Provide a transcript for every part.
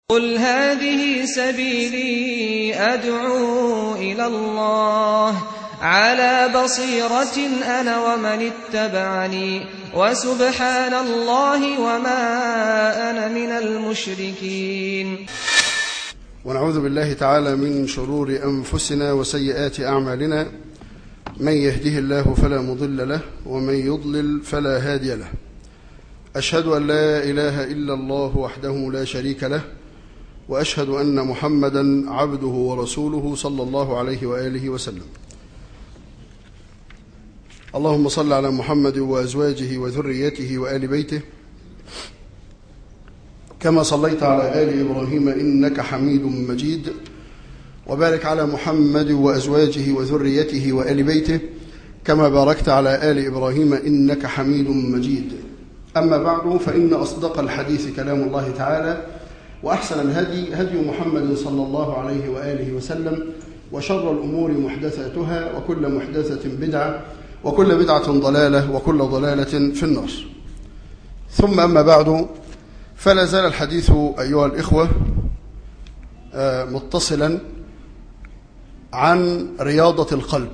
قُلْ هَٰذِهِ سَبِيلِي أَدْعُو إِلَى اللَّهِ عَلَىٰ بَصِيرَةٍ أَنَا وَمَنِ اتَّبَعَنِي وَسُبْحَانَ اللَّهِ وَمَا أَنَا مِنَ الْمُشْرِكِينَ. ونعوذ بالله تعالى من شرور أنفسنا وسيئات أعمالنا، من يهده الله فلا مضل له ومن يضلل فلا هادي له. أشهد أن لا إله إلا الله وحده لا شريك له، وأشهد أن محمدا عبده ورسوله صلى الله عليه وآله وسلم. اللهم صل على محمد وأزواجه وذريته وآل بيته كما صليت على آل إبراهيم إنك حميد مجيد، وبارك على محمد وأزواجه وذريته وآل بيته كما باركت على آل إبراهيم إنك حميد مجيد. أما بعد، فإن أصدق الحديث كلام الله تعالى، وأحسن الهدي هدي محمد صلى الله عليه وآله وسلم، وشر الأمور محدثاتها، وكل محدثة بدعة، وكل بدعة ضلالة، وكل ضلالة في النار. ثم أما بعد، فلا زال الحديث أيها الإخوة متصلا عن رياضة القلب.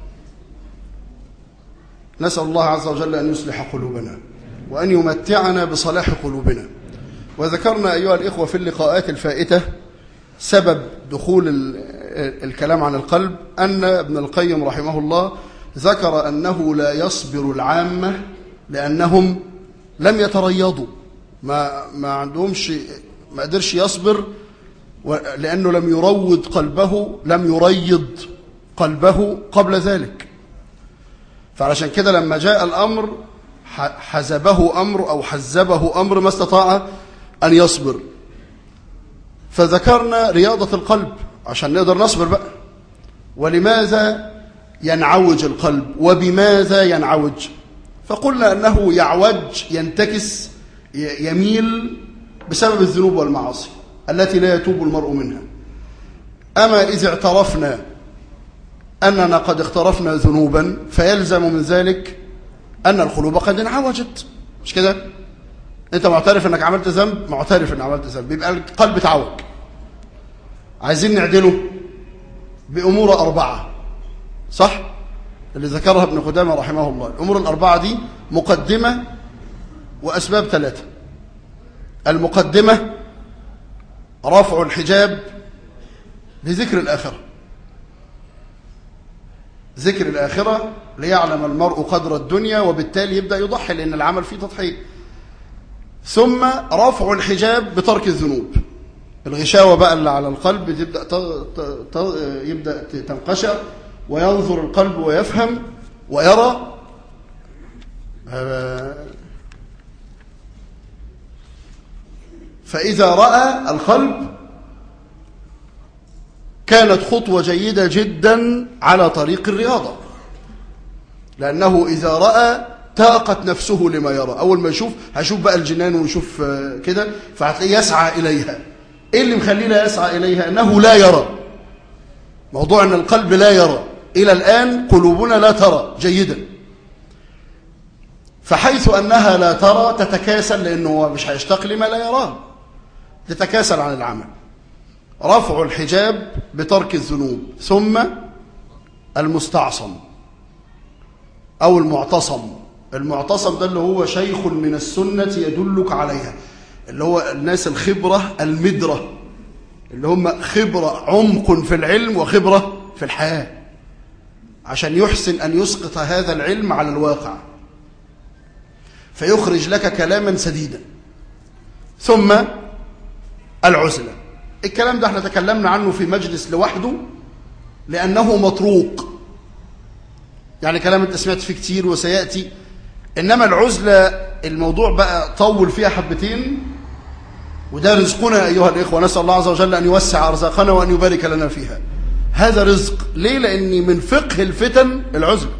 نسأل الله عز وجل أن يصلح قلوبنا وأن يمتعنا بصلاح قلوبنا. وذكرنا أيها الإخوة في اللقاءات الفائتة سبب دخول الكلام عن القلب، أن ابن القيم رحمه الله ذكر أنه لا يصبر العامة لأنهم لم يتريضوا، ما عندهمش، ما قدرش يصبر لأنه لم يروض قلبه، لم يريض قلبه قبل ذلك. فعلشان كده لما جاء الأمر حزبه أمر أو حزبه أمر ما استطاع أن يصبر. فذكرنا رياضة القلب عشان نقدر نصبر بقى. ولماذا ينعوج القلب وبماذا ينعوج؟ فقلنا أنه يعوج، ينتكس، يميل بسبب الذنوب والمعاصي التي لا يتوب المرء منها. أما إذا اعترفنا أننا قد اقترفنا ذنوبا، فيلزم من ذلك أن القلوب قد انعوجت. مش كده؟ أنت معترف أنك عملت ذنب، معترف أنك عملت ذنب، يبقى القلب تعوج. عايزين نعدله بأمور 4، صح؟ اللي ذكرها ابن قدامة رحمه الله. الأمور 4 دي مقدمة وأسباب 3. المقدمة رفع الحجاب لذكر الآخرة، ذكر الآخرة ليعلم المرء قدر الدنيا، وبالتالي يبدأ يضحي لأن العمل فيه تضحية. ثم رفع الحجاب بترك الذنوب، الغشاوة بقى اللي على القلب يبدأ تنقشع، وينظر القلب ويفهم ويرى. فإذا رأى القلب كانت خطوة جيدة جدا على طريق الرياضة، لأنه إذا رأى تاقت نفسه لما يرى. أول ما يشوف هيشوف بقى الجنان ويشوف كده، فهتلاقيه يسعى إليها. إيه اللي مخلينا يسعى إليها؟ أنه لا يرى. موضوع أن القلب لا يرى، إلى الآن قلوبنا لا ترى جيدا. فحيث أنها لا ترى تتكاسل، لأنه مش هيشتاق لما لا يراه، تتكاسل عن العمل. رفع الحجاب بترك الذنوب. ثم المستعصم أو المعتصم. المعتصم ده اللي هو شيخ من السنة يدلك عليها، اللي هو الناس الخبرة المدرة، اللي هم خبرة عمق في العلم وخبرة في الحياة، عشان يحسن أن يسقط هذا العلم على الواقع فيخرج لك كلاما سديدا. ثم العزلة. الكلام ده احنا تكلمنا عنه في مجلس لوحده لأنه مطروق، يعني كلام انت سمعت فيه كتير وسيأتي. إنما العزلة الموضوع بقى طول فيها حبتين، وده رزقنا أيها الإخوة. نسأل الله عز وجل أن يوسع أرزاقنا وأن يبارك لنا فيها. هذا رزق. ليه؟ لأن من فقه الفتن العزلة.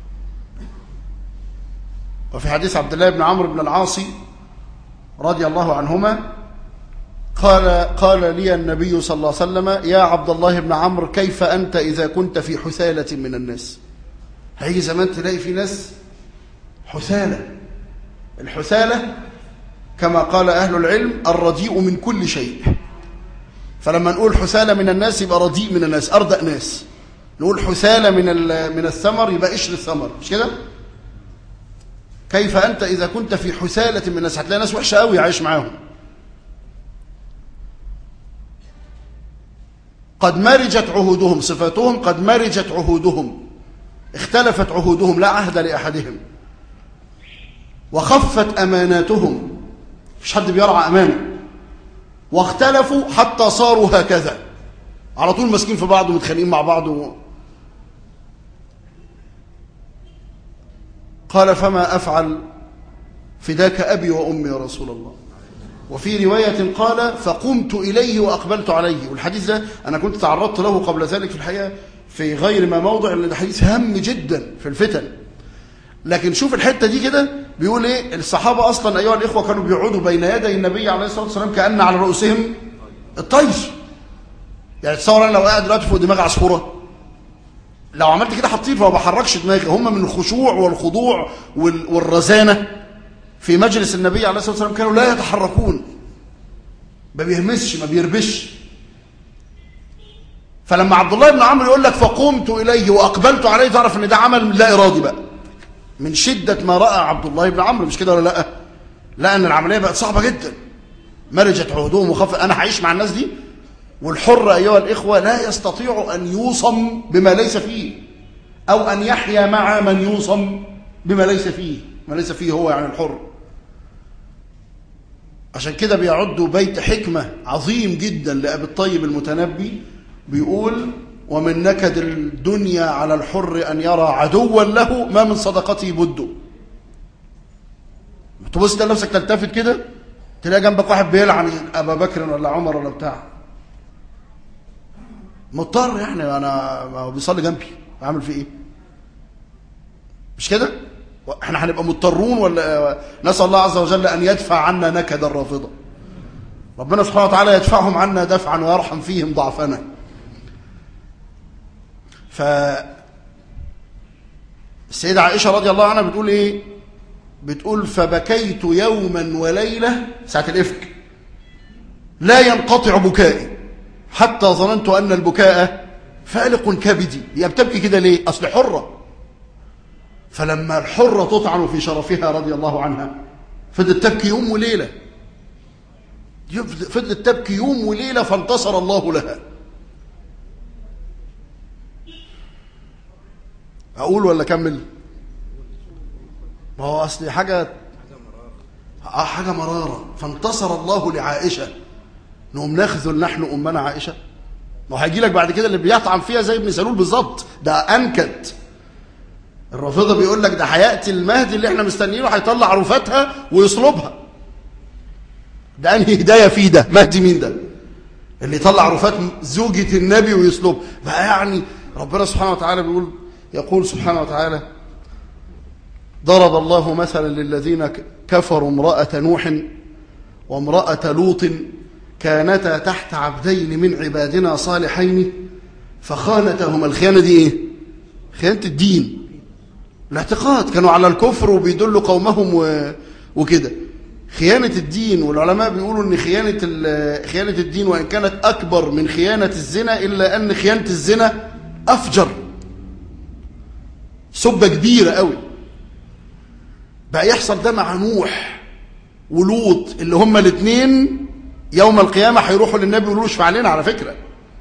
وفي حديث عبد الله بن عمرو بن العاص رضي الله عنهما قال لي النبي صلى الله عليه وسلم: يا عبد الله بن عمرو، كيف أنت إذا كنت في حثالة من الناس؟ هيجي زمان تلاقي في ناس حثالة. الحثالة كما قال أهل العلم الرديء من كل شيء، فلما نقول حثالة من الناس يبقى رديء من الناس، أردأ ناس. نقول حثالة من الثمر يبقى قشر الثمر، مش كده؟ كيف أنت إذا كنت في حثالة من الناس؟ هتلاقي ناس وحشة قوي عايش معاهم. قد مرجت عهودهم، صفاتهم قد مرجت عهودهم، اختلفت عهودهم، لا عهد لأحدهم. وخفت أماناتهم، مش حد بيرعى أمانة. واختلفوا حتى صاروا هكذا، على طول ماسكين في بعض ومتخانقين مع بعض قال فما أفعل فداك أبي وأمي يا رسول الله. وفي رواية قال فقمت إليه وأقبلت عليه. والحديث ده أنا كنت تعرضت له قبل ذلك في الحقيقة في غير ما موضع، لأن ده حديث هام جدا في الفتن. لكن شوف الحتة دي كده بيقول إيه الصحابة أصلا أيها الإخوة كانوا بيقعدوا بين يدي النبي عليه الصلاة والسلام كأن على رؤوسهم الطير. يعني تصور أنا لو قاعد دلوقتي فوق دماغ عصفورة، لو عملت كده هتطير، فما بحركش دماغي. هم من الخشوع والخضوع والرزانة في مجلس النبي عليه الصلاة والسلام كانوا لا يتحركون، ما بيهمسش ما بيربش. فلما عبد الله بن عمرو يقول لك فقمت إليه وأقبلت عليه، تعرف ان ده عمل لا إرادي بقى من شدة ما رأى عبد الله بن عمرو، مش كده ولا لا؟ لأن العملية بقت صعبة جدا، مرجت عهودهم وخف. أنا هعيش مع الناس دي. والحر أيها الإخوة لا يستطيع أن يوصم بما ليس فيه، أو أن يحيا مع من يوصم بما ليس فيه. ما ليس فيه هو يعني الحر. عشان كده بيعدوا بيت حكمة عظيم جدا لأبي الطيب المتنبي، بيقول ومن نكد الدنيا على الحر أن يرى عدوا له ما من صدقته بده. تبص ده نفسك تلتفت كده تلاقي جنبك واحد بيلعن أبا بكر ولا عمر ولا بتاع، مضطر يعني، أنا بيصلي جنبي أعمل فيه إيه؟ مش كده؟ احنا هنبقى مضطرون ولا نسأل الله عز وجل أن يدفع عنا نكد الرافضة. ربنا سبحانه وتعالى يدفعهم عنا دفعا ويرحم فيهم ضعفنا. السيدة عائشة رضي الله عنها بتقول ايه؟ بتقول فبكيت يوما وليلة ساعة الإفك لا ينقطع بكائي حتى ظننت أن البكاء فالق كبدي. هي بتبكي كده ليه؟ أصل حرة. فلما الحرة تطعن في شرفها رضي الله عنها فضلت تبكي يوم وليلة، فضلت تبكي يوم وليلة فانتصر الله لها. أقول ولا أكمل؟ ما هو أصلي حاجة مرارة. فانتصر الله لعائشة، نقوم نخذل نحن أمنا عائشة. ما هو هيجي لك بعد كده اللي بيطعن فيها زي ابن سلول بالظبط، ده أنكد. الرافضة بيقول لك ده هيأتي المهدي اللي احنا مستنيينه هيطلع رفاتها ويصلبها. ده أنهي هداية فيه ده؟ مهدي مين ده؟ اللي يطلع رفات زوجة النبي ويصلب بقى. يعني ربنا سبحانه وتعالى يقول سبحانه وتعالى ضرب الله مثلا للذين كفروا امرأة نوح وامرأة لوط كانتا تحت عبدين من عبادنا صالحين فخانتهما. الخيانة دي ايه؟ خيانة الدين، الاعتقاد. كانوا على الكفر وبيدلوا قومهم وكده. خيانة الدين، والعلماء بيقولوا ان خيانة الدين وان كانت اكبر من خيانة الزنا الا ان خيانة الزنا افجر، سبة كبيرة قوي. بقى يحصل ده مع نوح ولوط اللي هما الاثنين يوم القيامة هيروحوا للنبي ويقولوا اشفع علينا. على فكرة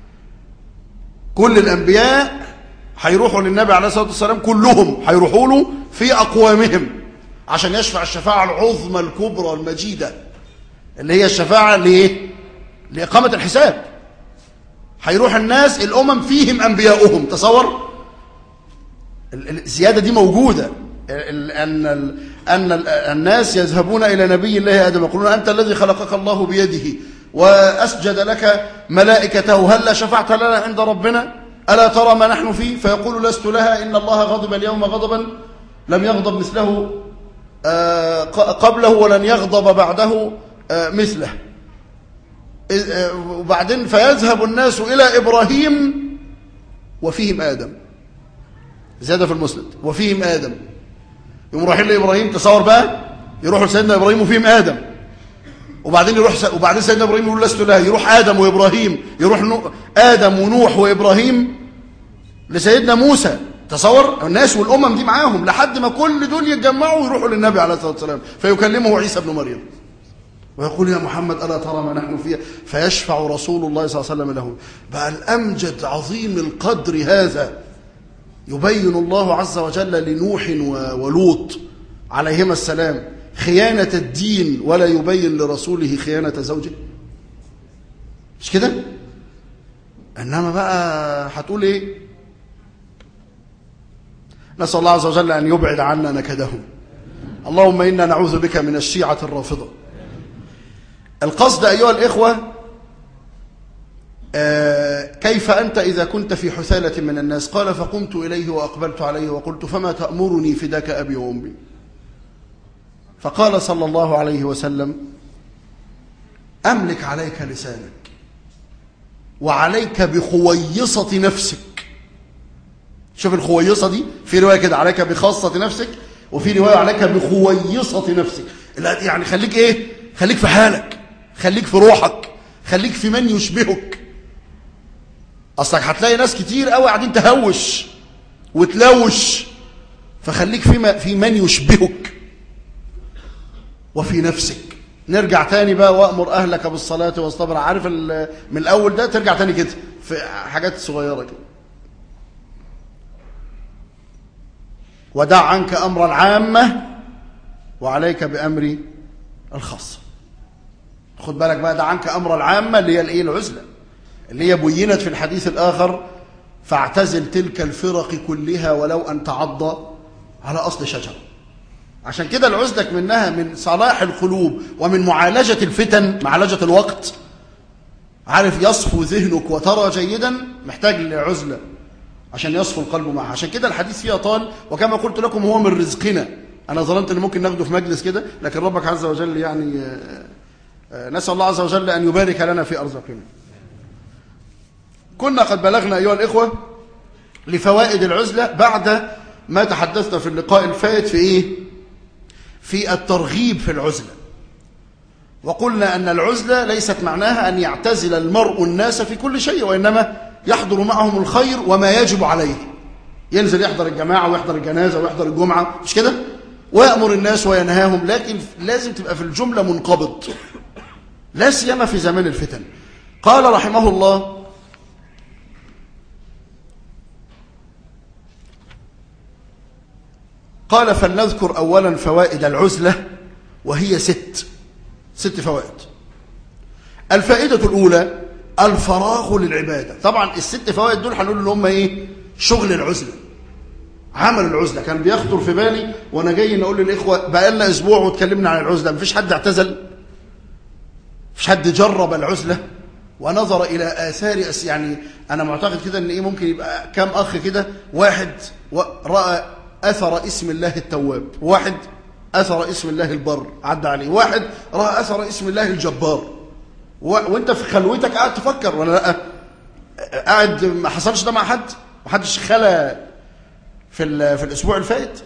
كل الانبياء هيروحوا للنبي عليه الصلاة والسلام، كلهم هيروحوا له في أقوامهم عشان يشفع الشفاعة العظمى الكبرى المجيدة اللي هي الشفاعة لإقامة الحساب. هيروح الناس الأمم فيهم أنبياؤهم. تصور الزيادة دي موجودة، أن الناس يذهبون إلى نبي الله آدم يقولون أنت الذي خلقك الله بيده وأسجد لك ملائكته هل شفعت لنا عند ربنا ألا ترى ما نحن فيه؟ فيقول لست لها إن الله غضب اليوم غضبا لم يغضب مثله قبله ولن يغضب بعده مثله. وبعدين فيذهب الناس إلى إبراهيم وفيهم آدم، زيادة في المسند وفيهم آدم. يقوم رايحين لإبراهيم، تصور بقى يروحوا لسيدنا إبراهيم وفيهم آدم. وبعدين سيدنا إبراهيم يقول لست لها، يروح آدم وإبراهيم، يروح آدم ونوح وإبراهيم لسيدنا موسى. تصور الناس والأمم دي معاهم لحد ما كل دول يتجمعوا ويروحوا للنبي عليه الصلاة والسلام، فيكلمه عيسى بن مريم ويقول يا محمد ألا ترى ما نحن فيه، فيشفع رسول الله صلى الله عليه وسلم له. بقى الأمجد عظيم القدر هذا يبين الله عز وجل لنوح ولوط عليهما السلام خيانة الدين، ولا يبين لرسوله خيانة زوجه. مش كده؟ إنما بقى هتقول إيه؟ نسأل الله عز وجل أن يبعد عنا نكدهم. اللهم إنا نعوذ بك من الشيعة الرافضة. القصد أيها الإخوة، كيف أنت إذا كنت في حثالة من الناس؟ قال فقمت إليه وأقبلت عليه وقلت فما تأمرني فداك أبي وأمي؟ فقال صلى الله عليه وسلم أملك عليك لسانك وعليك بخويصة نفسك. شوف الخويصة دي، في رواية كده عليك بخاصة نفسك، وفي رواية عليك بخويصة نفسك. يعني خليك إيه؟ خليك في حالك، خليك في روحك، خليك في من يشبهك. أصلك هتلاقي ناس كتير قوي قاعدين تهوش وتلوش، فخليك في من يشبهك وفي نفسك. نرجع تاني بقى وأمر أهلك بالصلاة واصطبر. عارف من الأول ده ترجع تاني كده في حاجات صغيرة كده. ودع عنك أمر العامة وعليك بأمر الخاصة. خد بالك بقى، دع عنك أمر العامة اللي هي الإيه؟ العزلة، اللي هي بينت في الحديث الآخر فاعتزل تلك الفرق كلها ولو أن تعض على أصل شجرة. عشان كده العزلة منها من صلاح القلوب ومن معالجة الفتن، معالجة الوقت. عارف يصفو ذهنك وترى جيدا، محتاج لعزلة عشان يصفو القلب معها. عشان كده الحديث فيها طال، وكما قلت لكم هو من رزقنا. أنا ظننت أن ممكن ناخده في مجلس كده، لكن ربك عز وجل يعني نسأل الله عز وجل أن يبارك لنا في أرزاقنا. كنا قد بلغنا أيها الإخوة لفوائد العزلة بعد ما تحدثنا في اللقاء الفائت في إيه؟ في الترغيب في العزلة. وقلنا أن العزلة ليست معناها أن يعتزل المرء الناس في كل شيء، وإنما يحضر معهم الخير وما يجب عليه. ينزل يحضر الجماعة ويحضر الجنازة ويحضر الجمعة، مش كده؟ ويأمر الناس وينهاهم، لكن لازم تبقى في الجملة منقبض، لا سيما في زمان الفتن. قال رحمه الله قال فلنذكر أولا فوائد العزلة، وهي ست فوائد. الفائدة الأولى الفراغ للعبادة. طبعا الست فوائد دول هنقول ان هم ايه؟ شغل العزلة، عمل العزلة. كان بيخطر في بالي وانا جاي نقول للإخوة بقى لنا أسبوع واتكلمنا عن العزلة، مفيش حد اعتزل، مفيش حد جرب العزلة ونظر إلى آثار يعني أنا معتقد كده ان ايه ممكن يبقى كام أخ كده، واحد رأى أثر اسم الله التواب، واحد أثر اسم الله البر عدى عليه، واحد رأى أثر اسم الله الجبار. وانت في خلوتك قاعد تفكر ولا لا؟ قاعد ما حصلش ده مع حد؟ محدش خلى في الأسبوع الفائت.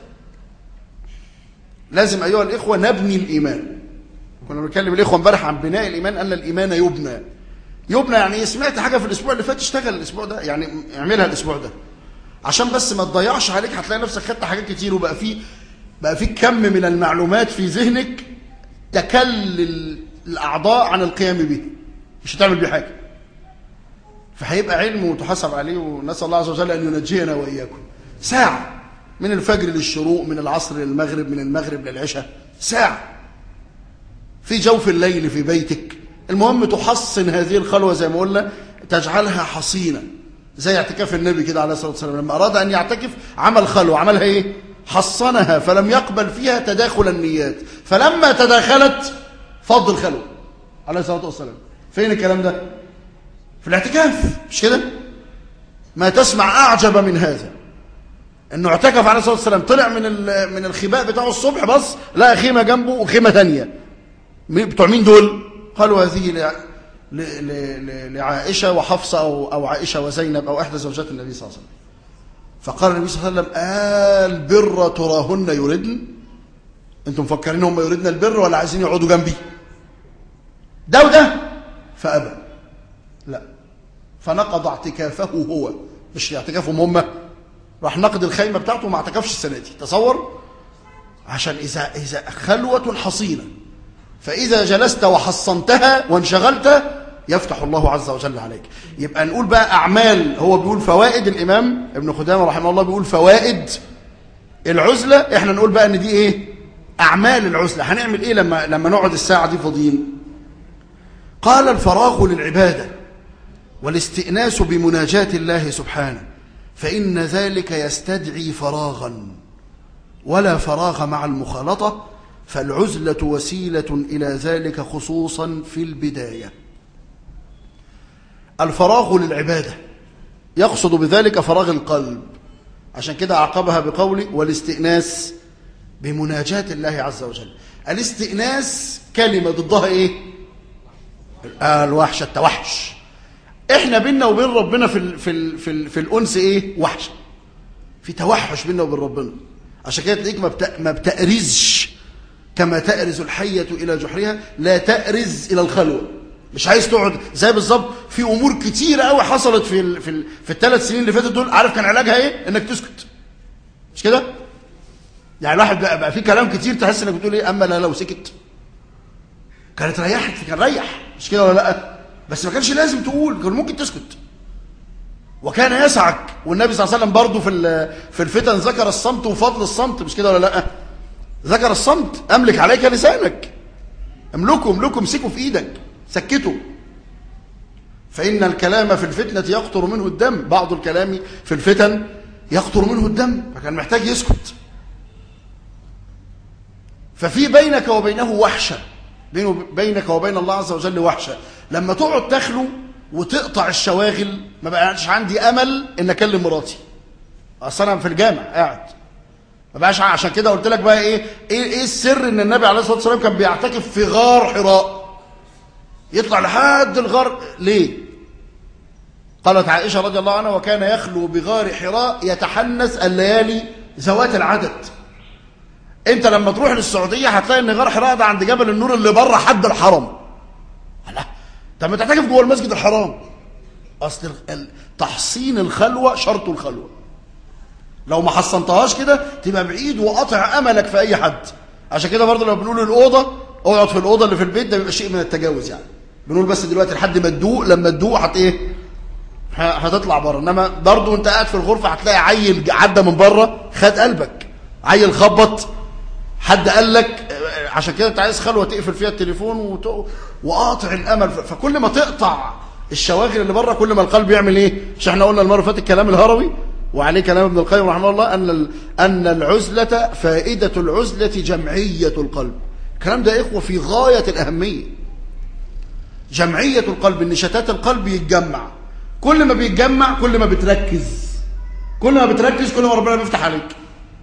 لازم أيها الإخوة نبني الإيمان. كنا بنتكلم الإخوة امبارح عن بناء الإيمان، أن الإيمان يبنى يعني سمعت حاجة في الأسبوع اللي فات اشتغل الأسبوع ده، يعني اعملها الأسبوع ده عشان بس ما تضيعش عليك. هتلاقي نفسك خدت حاجات كتير وبقى في كم من المعلومات في ذهنك تكل الأعضاء عن القيام به، مش هتعمل بيه حاجة. فهيبقى علم وتحاسب عليه، ونسأل الله عز وجل أن ينجينا وإياكم. ساعة من الفجر للشروق، من العصر للمغرب، من المغرب للعشاء، ساعة في جوف الليل في بيتك. المهم تحصن هذه الخلوة زي ما قلنا، تجعلها حصينة، زي اعتكاف النبي كده عليه الصلاة والسلام. لما أراد أن يعتكف عمل خلوة، عملها إيه؟ حصنها، فلم يقبل فيها تداخل النيات، فلما تداخلت فض الخلوة عليه الصلاة والسلام. فين الكلام ده؟ في الاعتكاف، مش كده؟ ما تسمع أعجب من هذا، انه اعتكف عليه الصلاة والسلام، طلع من الخباء بتاعه الصبح، بص لقى خيمة جنبه وخيمة تانية. بتوع مين دول؟ قالوا هذه لعائشة وحفصة أو عائشة وزينب أو إحدى زوجات النبي صلى الله عليه وسلم. فقال النبي صلى الله عليه وسلم البر تراهن يردن؟ انتم مفكرين هم يردن البر ولا عايزين يقعدوا جنبي؟ ده وده، فأبى، لا، فنقض اعتكافه هو، مش اعتكافهم هم، راح نقض الخيمة بتاعته وما اعتكفش السنة دي. تصور، عشان إذا خلوة حصينة، فإذا جلست وحصنتها وانشغلت يفتح الله عز وجل عليك. يبقى نقول بقى أعمال، هو بيقول فوائد، الإمام ابن خدامة رحمه الله بيقول فوائد العزلة، احنا نقول بقى ان دي ايه؟ أعمال العزلة. هنعمل ايه لما نقعد الساعة دي فاضيين؟ قال الفراغ للعبادة والاستئناس بمناجاة الله سبحانه، فإن ذلك يستدعي فراغا، ولا فراغ مع المخالطة، فالعزلة وسيلة إلى ذلك خصوصا في البداية. الفراغ للعبادة يقصد بذلك فراغ القلب، عشان كده عقبها بقوله والاستئناس بمناجاة الله عز وجل. الاستئناس كلمة ضدها ايه؟ الوحشة، التوحش. احنا بيننا وبين ربنا في الأنس ايه؟ وحشة، في توحش بيننا وبين ربنا. عشان كده تلاقيك ما بتأرزش كما تأرز الحية إلى جحرها، لا تأرز إلى الخلوة. مش عايز تقعد زي بالظبط. في أمور كتيرة قوي حصلت في الثلاث سنين اللي فاتت دول، عارف كان علاجها ايه؟ انك تسكت، مش كده؟ يعني الواحد بقى في كلام كتير تحس انك بتقول ايه؟ اما لو سكت كانت ريحت، كان ريح، مش كده ولا لا؟ بس ما كانش لازم تقول، كان ممكن تسكت. وكان يسعك، والنبي صلى الله عليه وسلم برضه في الفتن ذكر الصمت وفضل الصمت، مش كده ولا لا؟ ذكر الصمت، املك عليك لسانك، املكه امسكه في ايدك، سكته. فإن الكلام في الفتنة يقطر منه الدم، بعض الكلام في الفتن يقطر منه الدم، فكان محتاج يسكت. ففي بينك وبينه وحشة، بينك وبين الله عز وجل وحشة. لما تقعد تخلو وتقطع الشواغل، ما بقاش عندي أمل إن أكلم مراتي، أصلا أنا في الجامع قاعد، ما بقاش. عشان كده قلت لك بقى إيه السر إن النبي عليه الصلاة والسلام كان بيعتكف في غار حراء، يطلع لحد الغار ليه؟ قالت عائشة رضي الله عنها وكان يخلو بغار حراء يتحنس الليالي ذوات العدد. انت لما تروح للسعودية هتلاقي ان غار حراء ده عند جبل النور اللي بره حد الحرم. لا، طب ما تعتكف جوه المسجد الحرام. اصل تحصين الخلوة شرط الخلوة، لو ما حصنتهاش كده تبقى بعيد وقطع املك في اي حد. عشان كده برضه لو بنقول الأوضة اقعد في الأوضة اللي في البيت، ده بيبقى شيء من التجاوز. يعني بنقول بس دلوقتي لحد ما تدوق، لما تدوق هتطلع بره. انما برضه وانت قاعد في الغرفة هتلاقي عيل عدى من بره خد قلبك، عيل خبط، حد قال لك. عشان كده انت عايز خلوة تقفل فيها التليفون وقاطع الامل. فكل ما تقطع الشواغل اللي بره كل ما القلب يعمل ايه؟ مش احنا قلنا المرة اللي فاتت الكلام الهروي وعليه كلام ابن القيم رحمه الله ان العزلة، فائدة العزلة جمعية القلب. الكلام ده اخوة في غاية الأهمية. جمعية القلب، ان شتات القلب يتجمع. كل ما بيتجمع كل ما بتركز، كل ما ربنا بيفتح عليك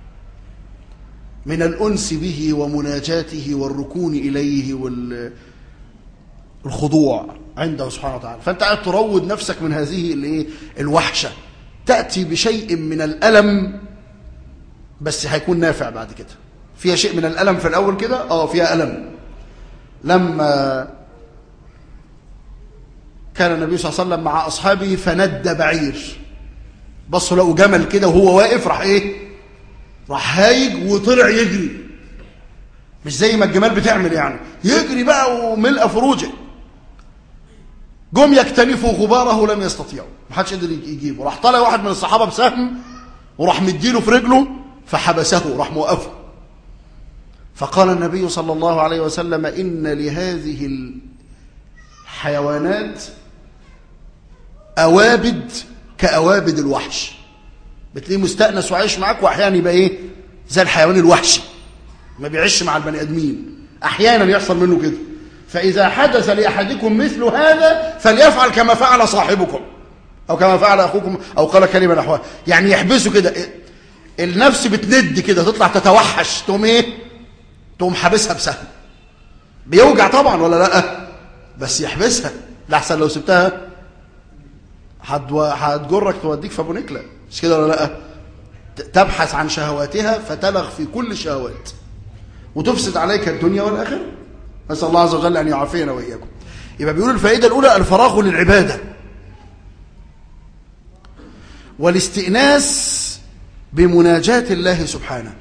من الأنس به ومناجاته والركون إليه والخضوع عنده سبحانه وتعالى. فأنت قاعد تروض نفسك من هذه الوحشة، تأتي بشيء من الألم بس هيكون نافع بعد كده. فيها شيء من الألم في الأول كده، فيها ألم. لما كان النبي صلى الله عليه وسلم مع أصحابه فند بعير، بصوا لقوا جمل كده وهو واقف، راح هايج وطلع يجري، مش زي ما الجمال بتعمل، يعني يجري بقى وملء فروجه. جم يكتنفوا غباره لم يستطيعوا، ما حدش قدر يجيبه. راح طلع واحد من الصحابة بسهم وراح مديله في رجله فحبسه، راح موقفه. فقال النبي صلى الله عليه وسلم إن لهذه الحيوانات أوابد كأوابد الوحش. بتلاقيه مستأنس وعايش معاك، وأحيانا يبقى زي الحيوان الوحشي، ما بيعيش مع البني آدمين، أحيانا يحصل منه كده. فإذا حدث لأحدكم مثل هذا فليفعل كما فعل صاحبكم أو كما فعل أخوكم، أو قال كلمة نحوها. يعني يحبسه كده، النفس بتند كده، تطلع تتوحش، تقوم حابسها بسهم. بيوجع طبعا ولا لا؟ بس يحبسها، لحسن لو سبتها هتجرك توديك في ابو نكله، مش كده ولا لا؟ تبحث عن شهواتها فتلغ في كل الشهوات وتفسد عليك الدنيا والآخرة. نسأل الله عز وجل أن يعافينا وإياكم. يبقى بيقول الفائدة الأولى الفراغ للعبادة والاستئناس بمناجاة الله سبحانه،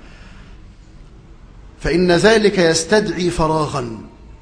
فإن ذلك يستدعي فراغا.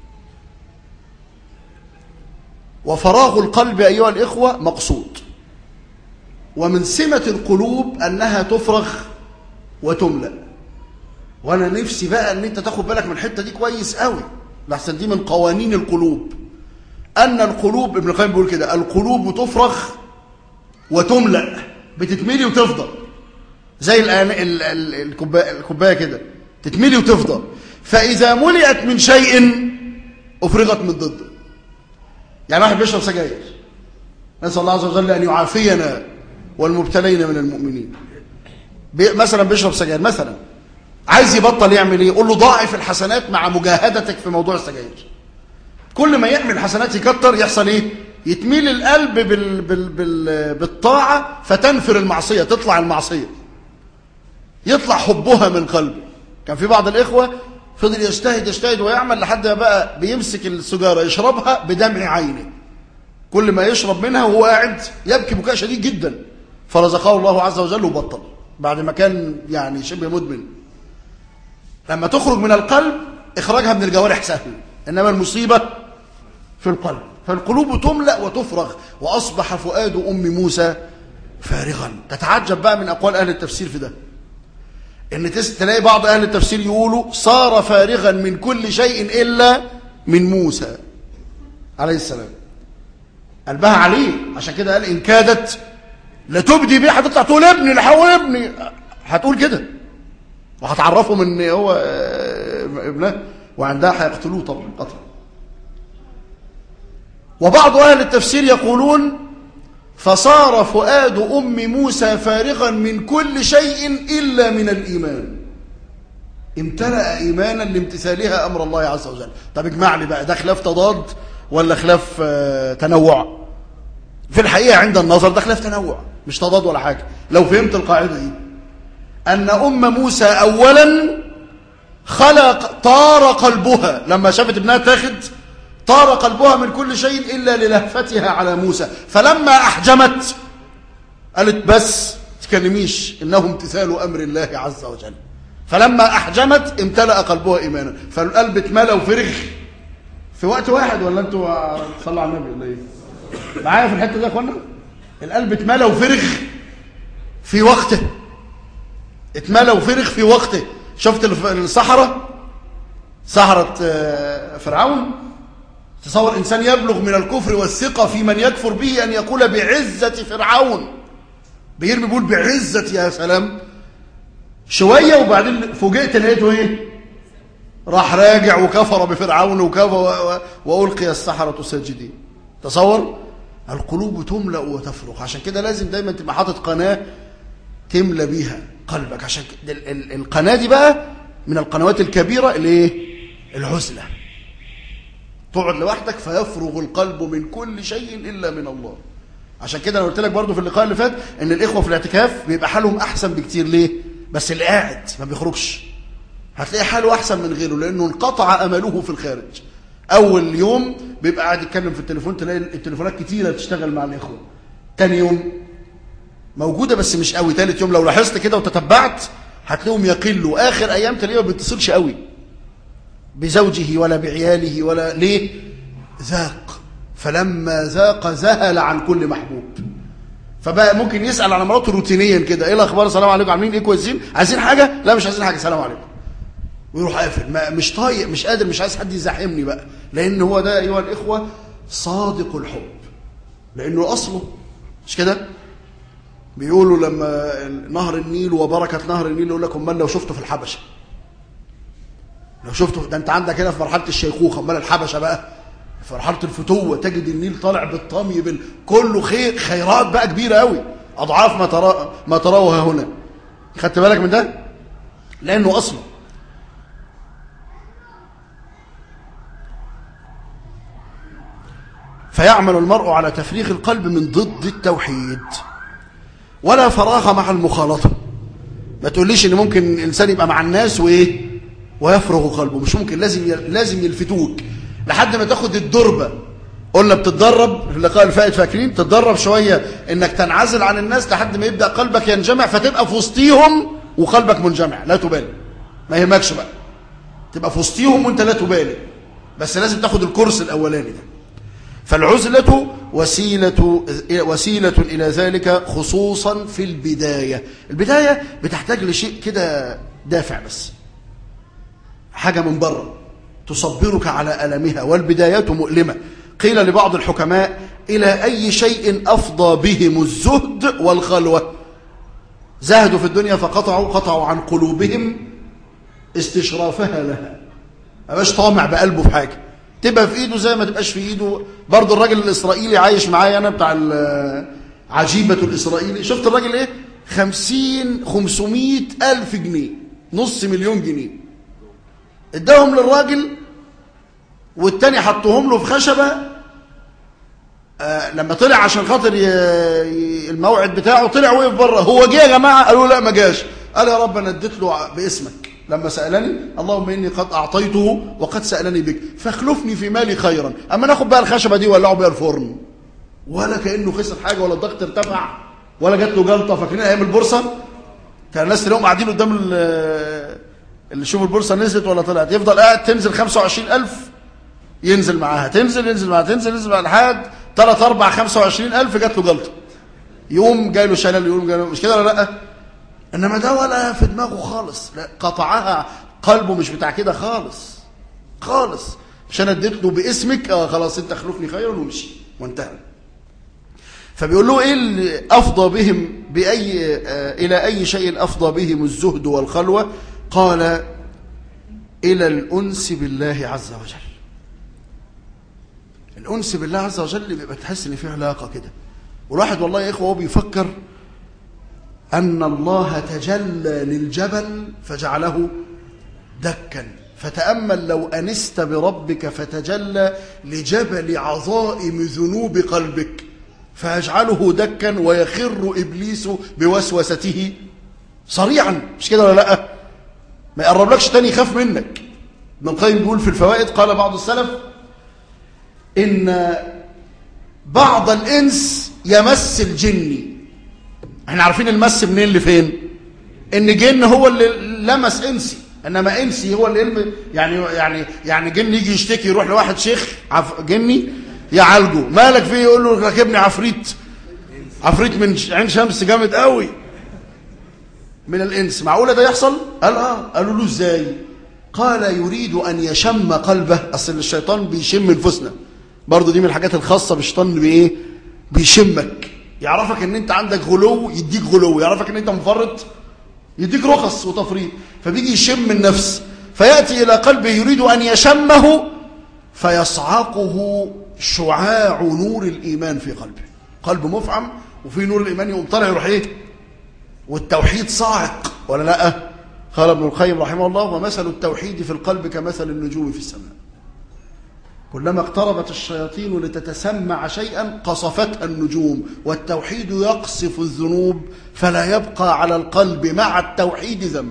وفراغ القلب أيها الإخوة مقصود، ومن سمة القلوب أنها تفرغ وتملأ. وأنا نفسي بقى أن أنت تاخد بالك من الحتة دي كويس قوي، لحسن دي من قوانين القلوب، أن القلوب ابن القيم بيقول كده: القلوب تفرغ وتملأ، بتتملي وتفضل، زي الكوباية كده تتملي وتفضل. فإذا ملئت من شيء أفرغت من ضده. يعني واحد بيشرب سجاير، نسأل الله عز وجل أن يعافينا والمبتلين من المؤمنين، مثلا بيشرب سجاير مثلا، عايز يبطل، يعمل ايه؟ يقول له ضاعف الحسنات مع مجاهدتك في موضوع السجاير. كل ما يعمل حسنات يكتر، يحصل ايه؟ يتميل القلب بالطاعة فتنفر المعصية، تطلع المعصية، يطلع حبها من قلبه. كان في بعض الإخوة فضل يجتهد ويعمل لحد ما بقى بيمسك السجارة يشربها بدمع عينه، كل ما يشرب منها وهو قاعد يبكي بكاء شديد جدا، فرزقه الله عز وجل وبطل بعد ما كان يعني شبه مدمن. لما تخرج من القلب إخراجها من الجوارح سهل، إنما المصيبة في القلب. فالقلوب تملأ وتفرغ. وأصبح فؤاد أم موسى فارغا. تتعجب بقى من أقوال أهل التفسير في ده، إن تلاقي بعض أهل التفسير يقولوا صار فارغا من كل شيء إلا من موسى عليه السلام، قلبها عليه. عشان كده قال إن كادت لتبدي بيه، هتطلع تقول ابني لحول ابني، هتقول كده وهتعرفهم ان هو ابنه، وعندها هيقتلوه طبعا قتل. وبعض اهل التفسير يقولون فصار فؤاد ام موسى فارغا من كل شيء الا من الايمان، امتلأ ايمانا لامتثالها امر الله عز وجل. طب اجمع لي بقى، ده خلاف تضاد ولا خلاف تنوع؟ في الحقيقه عند النظر ده خلاف تنوع، مش تضاد ولا حاجه. لو فهمت القاعده دي، أن أم موسى أولا طار قلبها لما شافت ابنها تاخد، طار قلبها من كل شيء إلا للهفتها على موسى. فلما أحجمت قالت بس تكلميش، إنه امتثال أمر الله عز وجل. فلما أحجمت امتلأ قلبها إيمانا. فالقلب اتملأ وفرغ في وقت واحد. ولا أنتوا صلوا على النبي ولا إيه؟ معايا في الحتة دي يا أخوانا؟ القلب اتملأ وفرغ في وقته، اتملى وفرغ في وقته. شفت الصحراء، صحراء فرعون؟ تصور إنسان يبلغ من الكفر والثقة في من يكفر به أن يقول بعزة فرعون، بيرمي بيقول بعزة، يا سلام. شوية وبعدين فوجئت لقيته ايه؟ راح راجع وكفر بفرعون وألقي السحرة ساجدين. تصور القلوب تملأ وتفرغ. عشان كده لازم دايما تبقى حاطط قناة تملى بيها قلبك. عشان القناة دي بقى من القنوات الكبيرة اللي ايه؟ العزلة. تقعد لوحدك فيفرغ القلب من كل شيء إلا من الله. عشان كده انا قلت لك برضو في اللقاء اللي فات ان الإخوة في الاعتكاف بيبقى حالهم أحسن بكتير. ليه؟ بس اللي قاعد ما بيخرجش هتلاقي حاله أحسن من غيره، لأنه انقطع أمله في الخارج. أول يوم بيبقى قاعد يتكلم في التليفون، تلاقي التليفونات كتيرة تشتغل مع الإخوة. تاني يوم موجودة بس مش قوي. تالت يوم لو لاحظت كده وتتبعت هتلاقيهم يقلوا. آخر أيام تلاقيه ما بيتصلش قوي بزوجه ولا بعياله ولا ليه؟ ذاق. فلما ذاق ذهل عن كل محبوب. فبقى ممكن يسأل على مراته روتينيا كده، ايه الأخبار؟ السلام عليكم، عاملين ايه؟ كويسين؟ عايزين حاجة؟ لا مش عايزين حاجة، سلام عليكم. ويروح قافل، مش طايق، مش قادر، مش عايز حد يزاحمني بقى. لأن هو ده أيها الإخوة صادق الحب، لأنه أصله مش كده. بيقولوا لما نهر النيل وبركة نهر النيل، يقول لك امال لو شفته في الحبشة، لو شفته ده انت عندك هنا في مرحلة الشيخوخة، امال الحبشة بقى في مرحلة الفتوة، تجد النيل طالع بالطمي كله خيرات بقى كبيرة قوي، أضعاف ما تراوها هنا. خدت بالك من ده؟ لأنه أصله. فيعمل المرء على تفريغ القلب من ضد التوحيد. ولا فراغ مع المخالطة. ما تقوليش ان ممكن الانسان يبقى مع الناس ويفرغ قلبه، مش ممكن. لازم يلفتوك لحد ما تاخد الدربة. قلنا بتتدرب في اللقاء الفائت، فاكرين؟ تتدرب شوية انك تنعزل عن الناس لحد ما يبدأ قلبك ينجمع، فتبقى في وسطيهم وقلبك منجمع، لا تبالي، ما يهمكش بقى، تبقى في وسطيهم وانت لا تبالي، بس لازم تاخد الكورس الاولاني ده. فالعزلة وسيلة إلى ذلك، خصوصا في البداية. البداية بتحتاج لشيء كده دافع، بس حاجة من بره تصبرك على ألمها، والبدايات مؤلمة. قيل لبعض الحكماء: إلى أي شيء أفضى بهم الزهد والخلوة؟ زهدوا في الدنيا فقطعوا عن قلوبهم استشرافها لها. ما بقاش طامع بقلبه في حاجة، تبقى في ايده زي ما تبقاش في ايده. برضو الراجل الاسرائيلي عايش معايا انا، بتاع عجيبة الاسرائيلي، شفت الراجل ايه؟ 500 ألف جنيه، نص مليون جنيه اداهم للراجل، والتاني حطوهم له في خشبة. لما طلع عشان خاطر الموعد بتاعه، طلع وقف بره. هو جه يا جماعة؟ قالوا لا ما جاش. قال يا رب انا اديت له باسمك، لما سألني اللهم إني قد أعطيته وقد سألني بك فاخلفني في مالي خيرا. أما ناخد بقى الخشبة دي ولعوا بيها الفرن، ولا كأنه خسر حاجة، ولا الضغط ارتفع، ولا جات له جلطة. فاكرين أيام البورصة كان الناس تلاقيهم قاعدين قدام اللي شوفوا البورصة نزلت ولا طلعت، يفضل قاعد تنزل 25,000 ينزل معاها، تنزل معاها لحد 3 4 25,000 جات له جلطة، يقوم جاي له شلل، يقوم جاي له، مش كده ولا لا؟ انما ده ولا في دماغه خالص، لا قطعها، قلبه مش بتاع كده خالص. عشان اديت له باسمك، خلاص انت اخلفني خيرا، ومشي وانتهى. فبيقول له ايه اللي افضى بهم الى اي شيء افضى بهم الزهد والخلوه؟ قال: الى الانس بالله عز وجل. الانس بالله عز وجل بيبقى تحس ان في علاقه كده، والواحد والله يا اخوه هو بيفكر أن الله تجلى للجبل فجعله دكا، فتأمل لو أنست بربك فتجلى لجبل عظائم ذنوب قلبك فيجعله دكا ويخر إبليس بوسوسته صريعا، مش كده ولا لا؟ ما يقربلكش تاني، يخاف منك. ابن القيم بيقول في الفوائد: قال بعض السلف إن بعض الإنس يمس الجني. احنا عارفين المس منين لفين؟ ان جن هو اللي لمس انسي، انما انسي هو اللي يعني جن يجي يشتكي، يروح لواحد شيخ جني يعالجه، مالك فيه؟ يقول له راكبني عفريت من عين شمس جامد قوي من الانس. معقوله ده يحصل؟ قال قالوا له ازاي؟ قال: يريد ان يشم قلبه. اصل الشيطان بيشم نفوسنا برضه، دي من الحاجات الخاصه بالشيطان، بايه؟ بيشمك، يعرفك ان انت عندك غلو يديك غلو، يعرفك ان انت مفرط يديك رخص وتفريط، فبيجي يشم النفس، فيأتي الى قلبه يريد ان يشمه فيصعقه شعاع نور الايمان في قلبه. قلب مفعم وفي نور الايمان، يقوم طالع يروح ايه؟ والتوحيد صاعق ولا لا؟ قال ابن القيم رحمه الله: ومثل التوحيد في القلب كمثل النجوم في السماء، كلما اقتربت الشياطين لتتسمع شيئا قصفتها النجوم، والتوحيد يقصف الذنوب فلا يبقى على القلب مع التوحيد ذنب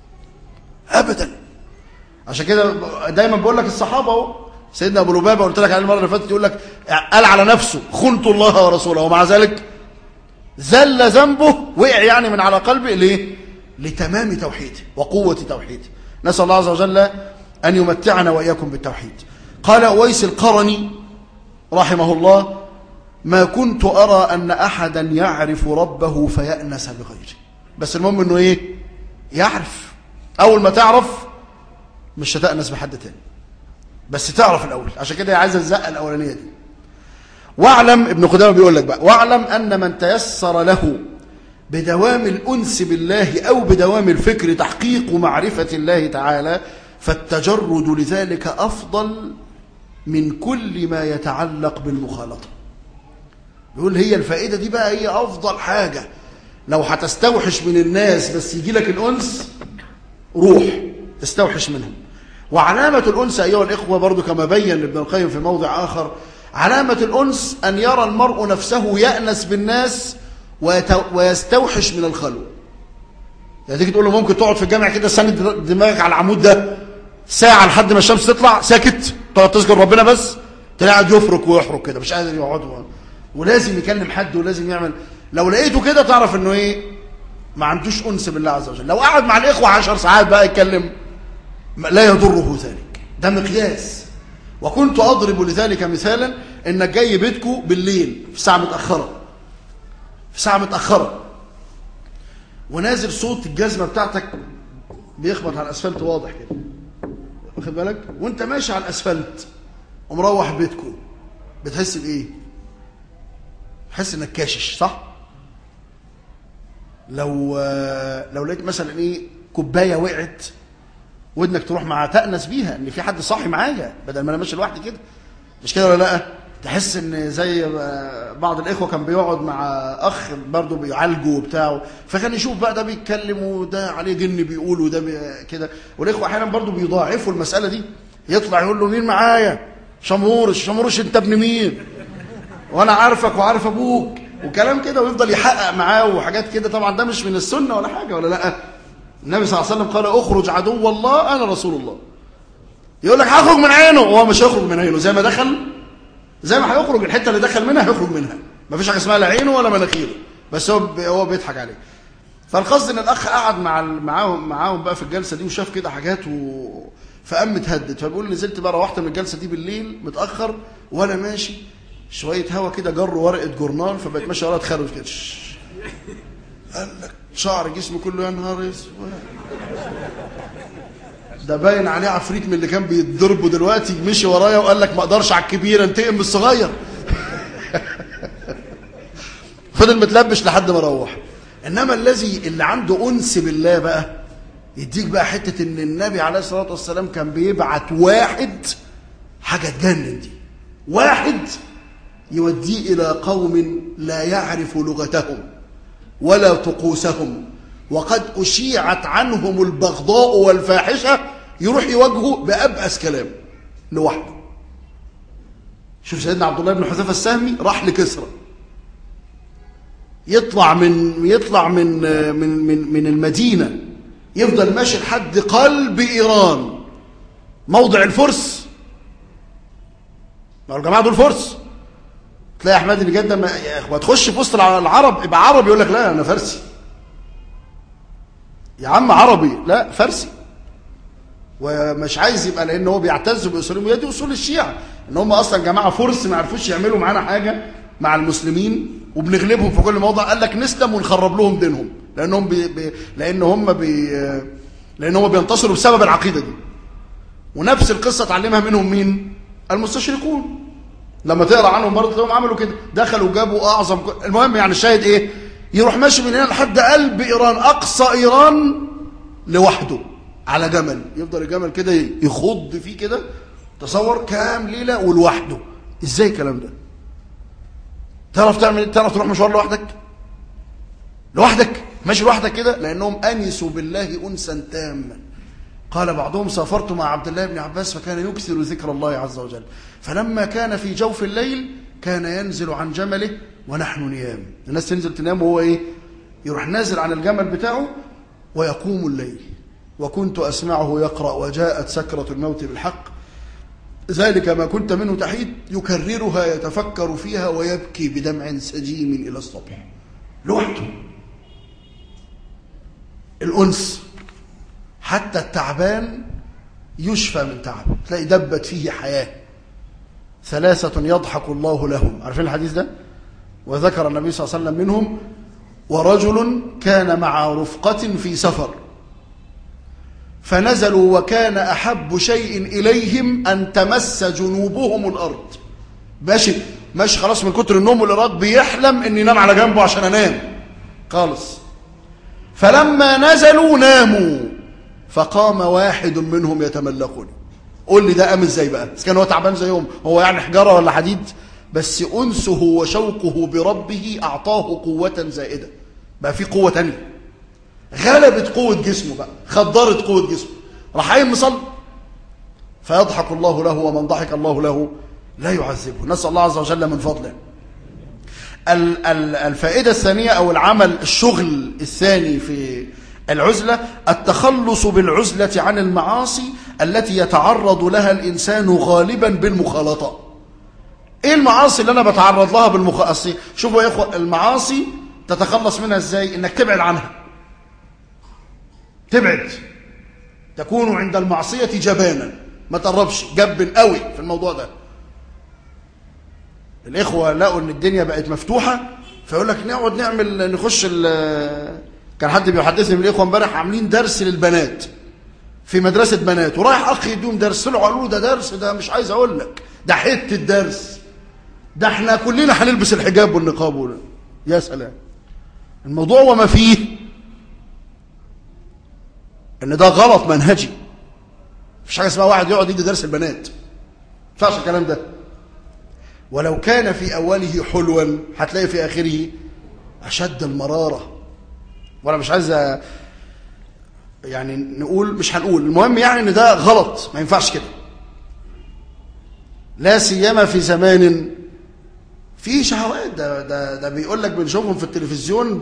ابدا. عشان كده دايما بقول لك الصحابه اهو، سيدنا ابو لبابه قلت لك عليه المره اللي فاتت، يقول لك قال على نفسه: خنت الله ورسوله، ومع ذلك زل ذنبه، وقع يعني من على قلبه. ليه؟ لتمام توحيده وقوه توحيده. نسال الله عز وجل ان يمتعنا واياكم بالتوحيد. قال أويس القرني رحمه الله: ما كنت أرى أن أحدا يعرف ربه فيأنس بغيره. بس المهم أنه إيه؟ يعرف. أول ما تعرف مش هتأنس بحد تاني، بس تعرف الأول. عشان كده عايز الزقة الأولانية دي. واعلم، ابن قدامة بيقول لك بقى: واعلم أن من تيسر له بدوام الأنس بالله أو بدوام الفكر تحقيق معرفة الله تعالى، فالتجرد لذلك أفضل من كل ما يتعلق بالمخالطة. يقول هي الفائدة دي بقى هي أفضل حاجة. لو هتستوحش من الناس بس يجي لك الأنس، روح تستوحش منهم. وعلامة الأنس أيها الإخوة برضو كما بين ابن القيم في موضع آخر: علامة الأنس أن يرى المرء نفسه يأنس بالناس ويستوحش من الخلوة. يعني تيجي تقول له ممكن تقعد في الجامع كده ساند دماغك على العمود ده ساعة لحد ما الشمس تطلع، ساكت، تقعد تذكر ربنا بس، قاعد يفرك ويحرك كده مش قادر يقعد، ولازم يكلم حد ولازم يعمل. لو لقيته كده تعرف انه ايه، ما عندوش انس بالله عز وجل. لو قعد مع الاخوه 10 ساعات بقى يتكلم لا يضره ذلك، ده مقياس. وكنت اضرب لذلك مثالا، انك جاي بيتكم بالليل في ساعه متاخره ونازل صوت الجزمه بتاعتك بيخبط على الاسفلت واضح كده، واخد بالك، وانت ماشي على الاسفلت ومروح بيتكم، بتحس بايه؟ تحس انك كاشش، صح؟ لو لقيت مثلا ايه كوبايه وقعت ودنك تروح مع تأنس بيها ان في حد صاحي معايا بدل ما انا ماشي لوحدي كده، مش كده ولا لا؟ تحس ان زي بعض الاخوه كان بيقعد مع اخ برضه بيعالجه وبتاعه، فكان يشوف بقى ده بيتكلم وده عليه جن بيقول وده كده، والاخوه احيانا برضه بيضاعفوا المساله دي، يطلع يقول له مين معايا؟ شمورش انت ابن مين؟ وانا عارفك وعارف ابوك وكلام كده، ويفضل يحقق معاه وحاجات كده. طبعا ده مش من السنه ولا حاجه ولا لا؟ النبي صلى الله عليه وسلم قال اخرج عدو الله انا رسول الله. يقول لك هخرج من عينه، وهو مش هيخرج من عينه، زي ما دخل زي ما هيخرج الحته اللي دخل منها هيخرج منها، ما فيش حاجه اسمها لا عينه ولا مناخيره، بس هو بيضحك عليه. فالقصد ان الاخ قعد معاهم بقى في الجلسه دي وشاف كده حاجات فقام متهدد، فبيقول نزلت بقى روحت من الجلسه دي بالليل متاخر وانا ماشي شويه هوا كده جروا ورقه جورنال، فبقيت ماشي ورا اتخرج كده، قال لك شعر جسمي كله يا نهار اسود، ده باين عليه عفريت من اللي كان بيتضربه دلوقتي، مشي ورايا وقال لك ما اقدرش على الكبير انتقم من الصغير. فضل متلبش لحد ما روح. انما اللي عنده انس بالله بقى يديك بقى حته ان النبي عليه الصلاه والسلام كان بيبعت واحد، حاجه تجنن دي، واحد يوديه الى قوم لا يعرف لغتهم ولا طقوسهم وقد اشيعت عنهم البغضاء والفاحشه، يروح يواجهه بأبأس كلام لوحده. شوف سيدنا عبد الله بن حذيفه السهمي راح لكسرى، يطلع من المدينه، يفضل ماشي لحد قلب ايران موضع الفرس. ما الجماعه دول فرس، تلاقي احمد بن جده ما تخش في وسط العرب يبقى عربي يقول لك لا انا فارسي. يا عم عربي، لا فارسي. ومش عايز يبقى، لان هو بيعتز باصولهم، وهي دي اصول الشيعه، ان هم اصلا جماعه فرس ما عرفوش يعملوا معانا حاجه مع المسلمين وبنغلبهم في كل موضع، قال لك نسلم ونخرب لهم دينهم، لان هم بينتصروا بسبب العقيده دي. ونفس القصه اتعلمها منهم مين؟ المستشرقون. لما تقرا عنهم برضه تلاقيهم عملوا كده، دخلوا جابوا اعظم. المهم يعني الشاهد ايه؟ يروح ماشي من هنا لحد قلب ايران، اقصى ايران، لوحده على جمل، يفضل الجمل كده يخض فيه كده، تصور كام ليله ولوحده. ازاي الكلام ده؟ تعرف تعمل ايه؟ تعرف تروح مشوار لوحدك ماشي لوحدك كده، لانهم انسوا بالله انسا تاما. قال بعضهم سافرت مع عبد الله بن عباس فكان يكثر ذكر الله عز وجل، فلما كان في جوف الليل كان ينزل عن جمله ونحن نيام. الناس تنزل تنام وهو ايه؟ يروح نازل عن الجمل بتاعه ويقوم الليل. وكنت أسمعه يقرأ وجاءت سكرة الموت بالحق ذلك ما كنت منه تحيد، يكررها يتفكر فيها ويبكي بدمع سجيم إلى الصبح. لوحده. الأنس. حتى التعبان يشفى من تعب، تلاقي دبت فيه حياة. 3 يضحك الله لهم، عارفين الحديث ده؟ وذكر النبي صلى الله عليه وسلم منهم: ورجل كان مع رفقة في سفر فنزلوا وكان أحب شيء إليهم أن تمس جنوبهم الأرض. ماشي خلاص من كتر النوم والإراد بيحلم أن ينام على جنبه عشان أنام خالص. فلما نزلوا ناموا فقام واحد منهم يتملقني. قول لي ده قام ازاي بقى؟ كان هو تعبان زيهم، هو يعني حجارة ولا حديد؟ بس أنسه وشوقه بربه أعطاه قوة زائدة، بقى في قوة تانية غلبت قوة جسمه، بقى خدرت قوة جسمه، راح قايم مصلي. فيضحك الله له، ومن ضحك الله له لا يعذبه. نسأل الله عز وجل من فضله. الفائدة الثانية أو الشغل الثاني في العزلة: التخلص بالعزلة عن المعاصي التي يتعرض لها الإنسان غالبا بالمخالطة. ايه المعاصي اللي انا بتعرض لها بالمخاصي؟ شوفوا يا اخوة، المعاصي تتخلص منها ازاي؟ انك تبعد عنها، تبعد، تكون عند المعصية جبانا، ما تقربش، جبن قوي في الموضوع ده. الاخوة لقوا ان الدنيا بقت مفتوحة، فيقول لك نقعد نعمل نخش كان حد بيحدثني من الاخوة امبارح عاملين درس للبنات في مدرسة بنات، ورايح اخ يديهم درس، طلعوا قالوا له ده درس، ده مش عايز اقول لك، ده حته درس، ده احنا كلنا هنلبس الحجاب والنقاب يا سلام. الموضوع وما فيه ان ده غلط منهجي. مفيش حاجه اسمها واحد يقعد يدي درس البنات، ما ينفعش الكلام ده. ولو كان في اوله حلوا هتلاقي في اخره اشد المراره. وانا مش عايز يعني نقول، مش هنقول، المهم يعني ان ده غلط، ما ينفعش كده، لا سيما في زمان فيه شهوات. ده بيقول لك بنشوفهم في التلفزيون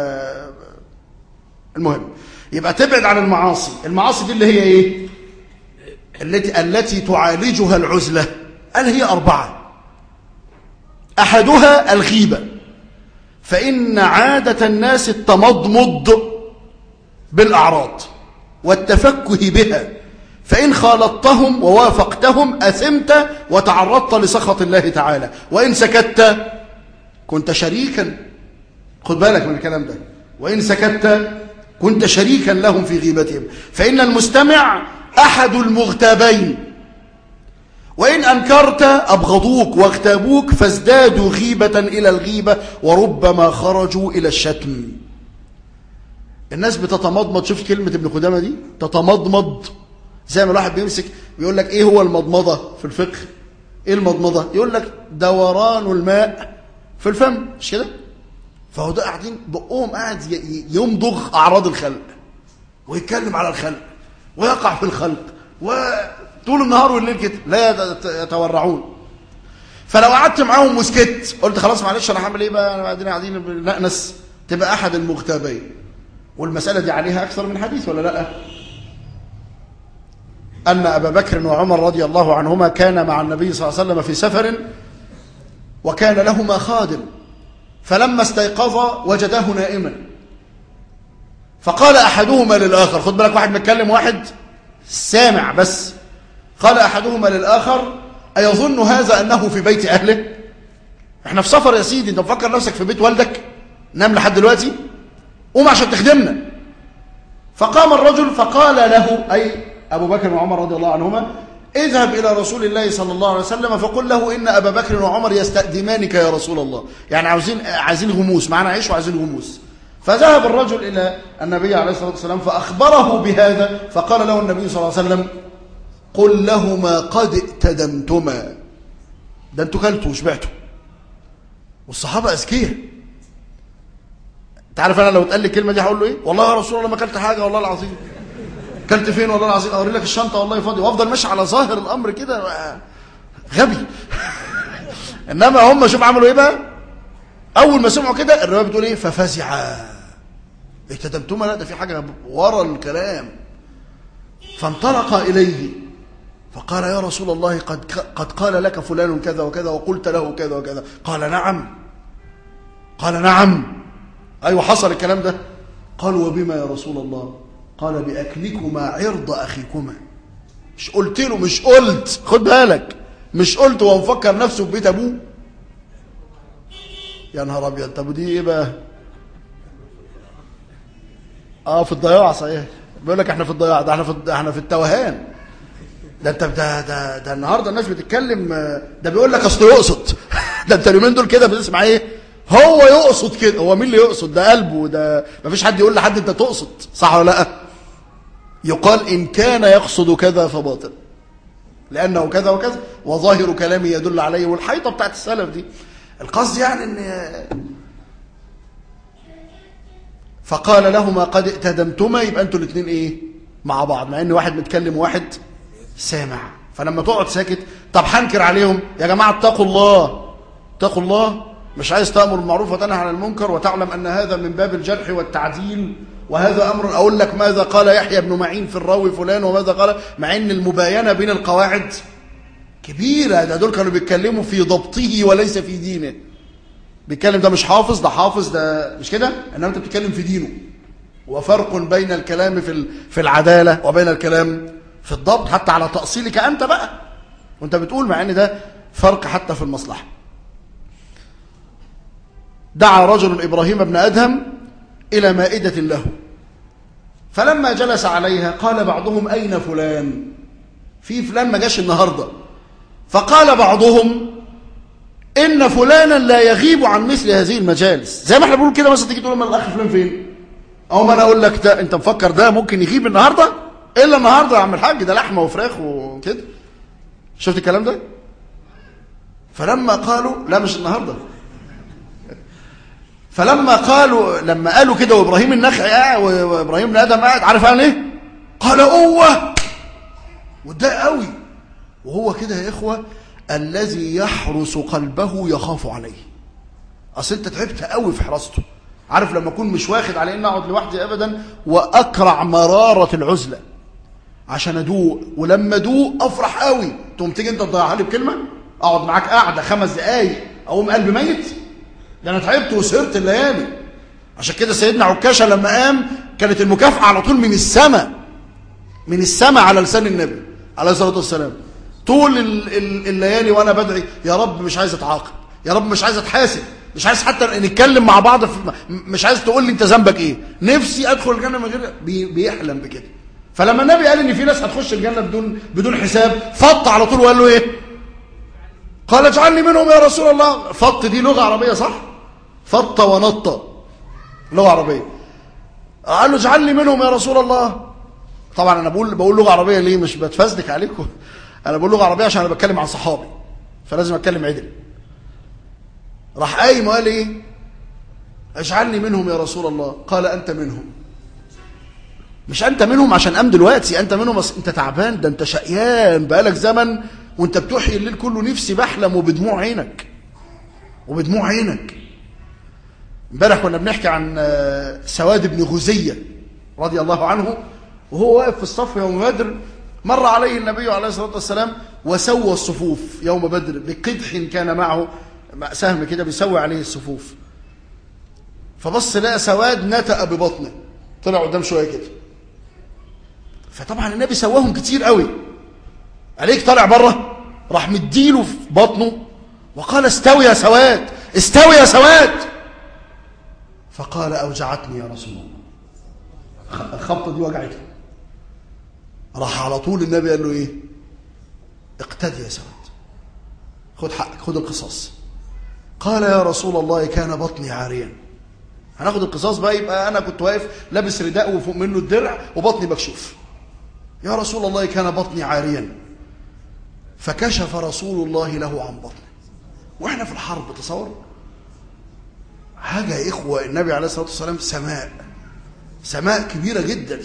المهم يبقى تبعد عن المعاصي. المعاصي دي اللي هي ايه؟ التي تعالجها العزلة. قال هي 4. أحدها الغيبة، فإن عادة الناس التمضمض بالأعراض والتفكه بها، فإن خالطتهم ووافقتهم أثمت وتعرضت لسخط الله تعالى، وإن سكت كنت شريكا. خد بالك من الكلام ده، وإن سكت كنت شريكا لهم في غيبتهم، فإن المستمع أحد المغتابين، وإن أنكرت أبغضوك واغتابوك فازدادوا غيبة إلى الغيبة وربما خرجوا إلى الشتم. الناس بتتمضمض. شوف كلمة ابن قدامة دي، تتمضمض، زي ما الواحد بيمسك بيقول لك ايه هو المضمضة في الفقه؟ ايه المضمضة؟ يقول لك دوران الماء في الفم، مش كده؟ فهو ده قاعدين بقهم قاعد يمضغ أعراض الخلق ويتكلم على الخلق ويقع في الخلق وطول النهار والليل كده لا يتورعون. فلو قعدت معاهم وسكت قلت خلاص معلش انا هعمل ايه بقى، انا قاعدين بنأنس، تبقى احد المغتابين. والمسألة دي عليها أكثر من حديث ولا لا؟ أن أبا بكر وعمر رضي الله عنهما كان مع النبي صلى الله عليه وسلم في سفر، وكان لهما خادم، فلما استيقظ وجداه نائما، فقال أحدهما للآخر، خد بالك، واحد متكلم واحد سامع بس، قال أحدهما للآخر أيظن هذا أنه في بيت أهله؟ احنا في سفر يا سيدي، انت مفكر نفسك في بيت والدك نام لحد دلوقتي؟ قوم عشان تخدمنا. فقام الرجل فقال له، أي أبو بكر وعمر رضي الله عنهما، اذهب إلى رسول الله صلى الله عليه وسلم فقل له إن أبا بكر وعمر يستأدمانك يا رسول الله، يعني عايزين غموس، معنا عيش وعايزين غموس. فذهب الرجل إلى النبي عليه الصلاة والسلام فأخبره بهذا، فقال له النبي صلى الله عليه وسلم قل لهما قد ائتدمتما، ده انتوا كلتوا وشبعتوا. والصحابة أذكياء. انت عارف انا لو اتقال لي الكلمه دي هقول له ايه؟ والله يا رسول الله ما اكلت حاجه والله العظيم. اكلت فين والله العظيم؟ اوري لك الشنطه والله فاضي، وافضل ماشي على ظاهر الامر كده غبي. انما هم شوف عملوا ايه بقى؟ اول ما سمعوا كده الروايه بتقول ايه؟ ففزعا. ائتدمتما؟ لا ده في حاجه ورا الكلام. فانطلق اليه فقال يا رسول الله قد قال لك فلان كذا وكذا وقلت له كذا وكذا. قال نعم. قال نعم، أيوة حصل الكلام ده. قالوا وبما يا رسول الله؟ قال بأكلكما عرض أخيكما. مش قلت له، مش قلت، خد بالك، مش قلت وهو مفكر نفسه في بيت أبوه. يا نهار أبيض. طب ودي إيه بقى؟ في الضياع. صحيح بيقول لك احنا في الضياع، ده احنا في التوهان. ده انت ده النهارده الناس بتتكلم، ده بيقول لك اصل يقصد. ده انت اليومين دول كده بتسمع ايه؟ هو يقصد كده. هو مين اللي يقصد؟ ده قلبه. ده مفيش حد يقول لحد انت تقصد، صح ولا لا؟ يقال ان كان يقصد كذا فباطل لانه كذا وكذا وظاهر كلامه يدل عليه. والحيطه بتاعت السلف دي القصد يعني ان فقال لهما قد ائتدمتما، يبقى انتوا الاثنين ايه مع بعض، مع ان واحد متكلم وواحد سامع. فلما تقعد ساكت، طب هنكر عليهم يا جماعه اتقوا الله، اتقوا الله، مش عايز تأمر بالمعروف وتنهى عن المنكر وتعلم أن هذا من باب الجرح والتعديل، وهذا أمر أقول لك ماذا قال يحيى بن معين في الراوي فلان وماذا قال، مع أن المباينة بين القواعد كبيرة، ده دول كانوا بيتكلموا في ضبطه وليس في دينه. بيتكلم ده مش حافظ، ده حافظ، ده مش كده، انما انت بتتكلم في دينه. وفرق بين الكلام في العدالة وبين الكلام في الضبط، حتى على تأصيلك أنت بقى وانت بتقول، مع ان ده فرق حتى في المصلحة. دعا رجل إبراهيم بن أدهم إلى مائدة له، فلما جلس عليها قال بعضهم أين فلان؟ في فلان ما جاش النهاردة. فقال بعضهم إن فلانا لا يغيب عن مثل هذه المجالس. زي ما احنا بنقول كده، مثلا تيجي تقول لما الأخ فلان فين، أو ما أنا أقول لك ده أنت مفكر ده ممكن يغيب النهاردة؟ إلا النهاردة يا عم الحاج، ده لحمة وفراخ وكده. شفت الكلام ده؟ فلما قالوا لا مش النهاردة، فلما قالوا كده وإبراهيم النخعي قاعد وإبراهيم بن آدم قاعد، عارف قال إيه؟ قال أوه، واتضايق قوي. وهو كده يا إخوة الذي يحرس قلبه يخاف عليه. أصل أنت تعبت قوي في حراسته. عارف لما أكون مش واخد على إن أقعد لوحدي أبدا، وأكرع مرارة العزلة عشان أدوق، ولما أدوق أفرح قوي، تقوم تيجي أنت تضيعها لي بكلمة؟ أقعد معاك قاعدة 5 دقايق أقوم قلبي ميت؟ ده أنا تعبت وسهرت الليالي. عشان كده سيدنا عكاشة لما قام كانت المكافأة على طول من السماء على لسان النبي عليه الصلاة والسلام. طول الليالي وأنا بدعي يا رب مش عايز أتعاقب، يا رب مش عايز أتحاسب، مش عايز حتى نتكلم مع بعض مش عايز تقول لي أنت ذنبك إيه، نفسي أدخل الجنة من غير. بيحلم بكده. فلما النبي قال إن في ناس هتخش الجنة بدون حساب، فط على طول وقال له إيه؟ قال اجعلني منهم يا رسول الله. فط دي لغة عربية صح؟ فط ونط لغة عربية. قال له اجعلني منهم يا رسول الله. طبعا أنا بقول لغة عربية ليه؟ مش بتفزدك عليكم، أنا بقول لغة عربية عشان أنا بتكلم عن صحابي فلازم أتكلم عدل. راح قايم وقال إيه؟ اجعلني منهم يا رسول الله. قال أنت منهم. مش أنت منهم عشان قام دلوقتي، أنت منهم أنت تعبان، ده أنت شقيان بقالك زمن وأنت بتحيي الليل كله. نفسي بحلم وبدموع عينك امبارح كنا بنحكي عن سواد بن غزية رضي الله عنه، وهو واقف في الصف يوم بدر، مر عليه النبي عليه الصلاة والسلام وسوى الصفوف يوم بدر بقدح كان معه سهم كده بيسوي عليه الصفوف. فبص لقى سواد نتأ ببطنه، طلع قدام شوية كده. فطبعا النبي سواهم كتير قوي، عليك طالع بره، راح مديله في بطنه وقال استوي يا سواد، استوي يا سواد. فقال أوجعتني يا رسول الله، الخبطة دي وجعتني. راح على طول النبي قال له إيه؟ اقتدي يا سواد، خد حقك، خد القصاص. قال يا رسول الله كان بطني عاريا. هناخد القصاص بقى، يبقى أنا كنت واقف لابس رداء وفوق منه الدرع وبطني مكشوف. يا رسول الله كان بطني عاريا. فكشف رسول الله له عن بطنه. واحنا في الحرب، تصور حاجة يا إخوة، النبي عليه الصلاة والسلام سماء كبيرة جدا،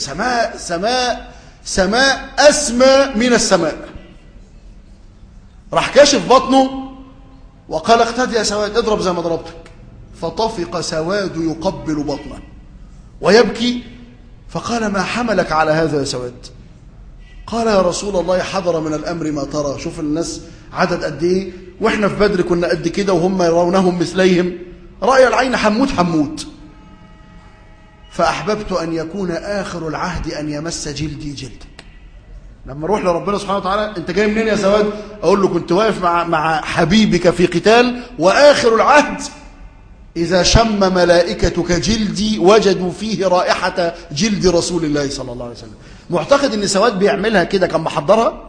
سماء أسمى من السماء. راح كاشف بطنه وقال اقتدي يا سواد، اضرب زي ما ضربتك. فطفق سواد يقبل بطنه ويبكي. فقال ما حملك على هذا يا سواد؟ قال يا رسول الله حضر من الأمر ما ترى. شوف الناس عدد قد ايه، واحنا في بدر كنا قد كده وهم يرونهم مثليهم، رأي العين حموت. فأحببت أن يكون آخر العهد أن يمس جلدي جلدك. لما اروح لربنا سبحانه وتعالى، انت جاي منين يا سواد؟ اقول له كنت واقف مع حبيبك في قتال، واخر العهد اذا شم ملائكتك جلدي وجدوا فيه رائحة جلد رسول الله صلى الله عليه وسلم. معتقد ان سواد بيعملها كده كان محضرها؟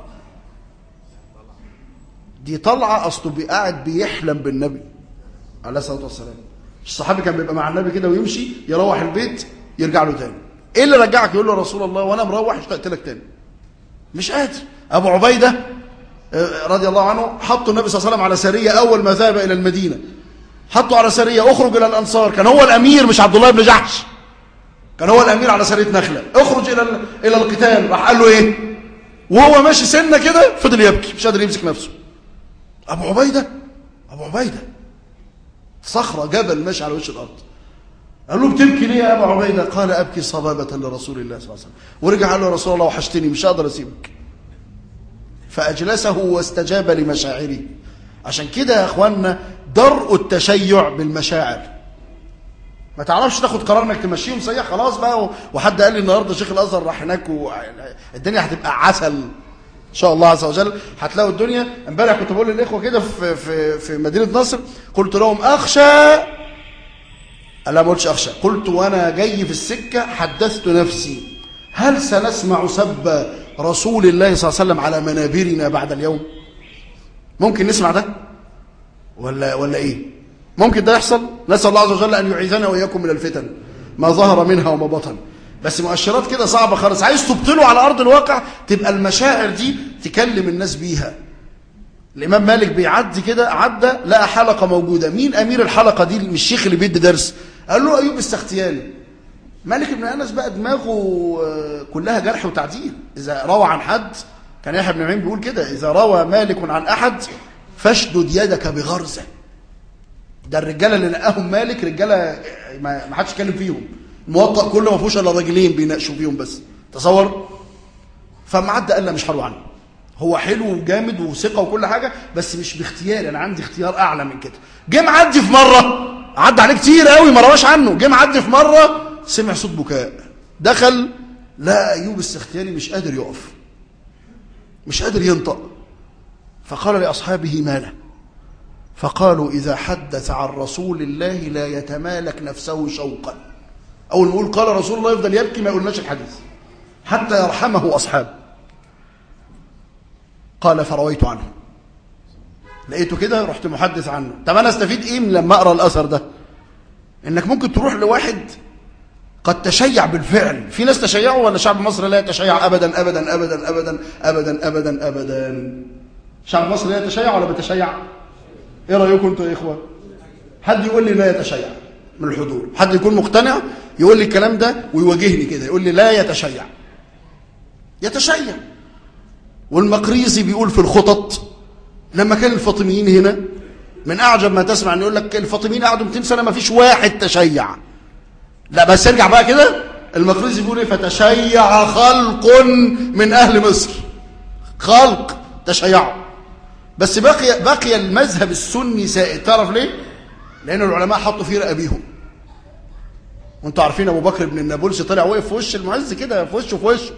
دي طلعة اصله قاعد بيحلم بالنبي عليه الصلاة والسلام. الصحابي كان بيبقى مع النبي كده ويمشي يروح البيت يرجع له تاني. ايه اللي رجعك؟ يقول له رسول الله وانا مروح اشتقت لك تاني، مش قادر. أبو عبيدة رضي الله عنه حطوا النبي صلى الله عليه وسلم على سرية أول ما ذهب إلى المدينة، حطوا على سرية اخرج إلى الأنصار. كان هو الأمير مش عبد الله بن جحش، كان هو الأمير على سرية نخلة. اخرج إلى القتال. راح قال له إيه وهو ماشي سنة كده؟ فضل يبكي مش قادر يمسك نفسه. أبو عبيدة صخرة جبل ماشي على وش الأرض. قال له بتبكي ليه يا أبو عبيدة؟ قال أبكي صبابة لرسول الله صلى الله عليه وسلم. ورجع قال له يا رسول الله وحشتني مش هقدر أسيبك. فأجلسه واستجاب لمشاعره. عشان كده يا أخوانا درء التشيع بالمشاعر. ما تعرفش تاخد قرار انك تمشيهم سيئة خلاص بقى. وحد قال لي النهارده شيخ الازهر راح هناك والدنيا هتبقى عسل ان شاء الله عز وجل. هتلاقوا الدنيا. امبارح كنت بقول للاخوه كده في مدينه نصر، قلت لهم اخشى، لا ما قلتش اخشى، قلت وانا جاي في السكه حدثت نفسي هل سنسمع سب رسول الله صلى الله عليه وسلم على منابرنا بعد اليوم؟ ممكن نسمع ده ولا ايه؟ ممكن ده يحصل؟ نسال الله عز وجل ان يعيذنا واياكم من الفتن ما ظهر منها وما بطن. بس مؤشرات كده صعبه خالص. عايز تبطله على ارض الواقع، تبقى المشاعر دي تكلم الناس بيها. الامام مالك بيعدي كده، عدى لقى حلقه موجوده. مين امير الحلقه دي؟ مش الشيخ اللي بيدي درس، قال له ايوب السختياني. مالك بن انس بقى دماغه كلها جرح وتعديل. اذا روى عن حد، كان يحيى بن معين بيقول كده، اذا روى مالك عن احد فاشدد يدك بغرزه. ده الرجاله اللي لقاهم مالك رجاله ما حدش يتكلم فيهم، الموطأ كله ما فيهوش الا راجلين بيناقشوا فيهم بس. تصور. فمعدى قال لا مش هروح عنه، هو حلو وجامد وثقه وكل حاجه، بس مش باختياري، انا عندي اختيار اعلى من كده. جه معدي في مره، عدى عليه كتير قوي ما رواش عنه، جه معدي في مره سمع صوت بكاء، دخل لا ايوب السختياني مش قادر يقف، مش قادر ينطق. فقال لاصحابه ما له؟ فقالوا اذا حدث عن رسول الله لا يتمالك نفسه شوقا. اول ما يقول قال رسول الله يفضل يبكي، ما يقولناش الحديث حتى يرحمه اصحابه. قال فرويت عنه، لقيته كده رحت محدث عنه. طب انا استفيد ايه من لما اقرا الاثر ده؟ انك ممكن تروح لواحد قد تشيع بالفعل. في ناس تشيعوا ولا شعب مصر لا يتشيع ابدا ابدا ابدا ابدا ابدا ابدا ابدا؟ شعب مصر لا يتشيع ولا بيتشيع؟ ايه رايكم انتوا يا اخوه؟ حد يقول لي لا يتشيع من الحضور، حد يكون مقتنع يقول لي الكلام ده ويواجهني كده، يقول لي لا يتشيع. يتشيع. والمقريزي بيقول في الخطط لما كان الفاطميين هنا، من اعجب ما تسمع ان يقول لك الفاطميين قعدوا 200 سنه ما فيش واحد تشيع. لا بس ارجع بقى كده، المقريزي بيقول ايه؟ فتشيع خلق من اهل مصر، خلق تشيعوا. بس بقي المذهب السني سائد. تعرف ليه؟ لان العلماء حطوا فيه رقابيهم. وانتوا عارفين ابو بكر بن النابلسي طلع وقف في وش المعز كده، في وشه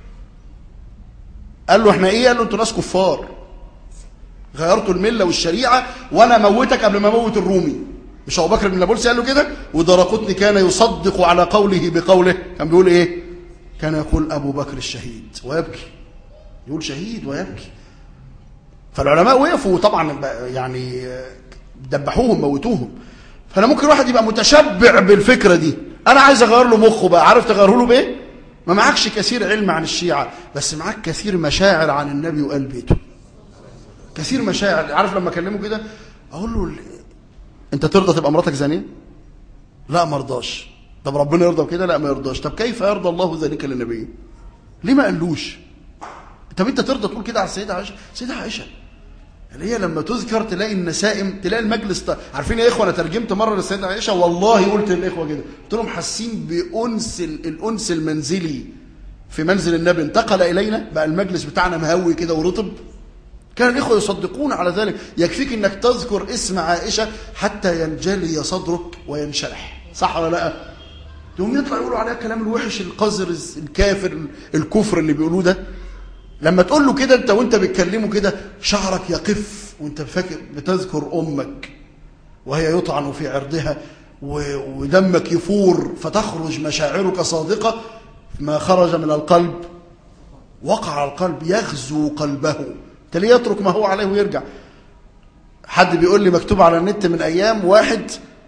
قال له احنا ايه؟ قال له انتوا ناس كفار، غيرتوا المله والشريعه وانا موتك قبل ما اموت الرومي. مش ابو بكر بن النابلسي قال له كده؟ ودرقطني كان يصدق على قوله بقوله. كان بيقول ايه؟ كان يقول ابو بكر الشهيد ويبكي، يقول شهيد ويبكي. فالعلماء وقفوا طبعا يعني دبحوهم موتوهم. فانا ممكن واحد يبقى متشبع بالفكره دي، انا عايز اغير له مخه بقى. عارف تغيره له بايه؟ ما معكش كثير علم عن الشيعه، بس معاك كثير مشاعر عن النبي وآل بيته، كثير مشاعر. عارف لما اكلمه كده اقول له انت ترضى تبقى مراتك زانيه؟ لا ما رضاش. طب ربنا يرضى بكده؟ لا ما يرضاش. طب كيف يرضى الله ذلك للنبي؟ ليه ما قالوش؟ طب انت ترضى تقول كده على السيده عائشه؟ السيده عائشه اللي هي لما تذكر تلاقي النسائم، تلاقي المجلس عارفين يا اخوه، انا ترجمت مره للسيده عائشه والله قلت للاخوه كده، قلت لهم حاسين بانس الانس المنزلي في منزل النبي انتقل الينا، بقى المجلس بتاعنا مهوي كده ورطب. كان الاخوه يصدقون على ذلك. يكفيك انك تذكر اسم عائشه حتى ينجلي صدرك وينشرح، صح ولا لا؟ يوم يطلع يقولوا عليها الكلام الوحش القذر الكافر الكفر اللي بيقولوه ده. لما تقول له كده انت وانت بتكلمه كده شعرك يقف وانت فاكر بتذكر امك وهي يطعن في عرضها ودمك يفور، فتخرج مشاعرك صادقه، ما خرج من القلب وقع على القلب، يغزو قلبه، تلاقيه يترك ما هو عليه ويرجع. حد بيقول لي مكتوب على النت من ايام، واحد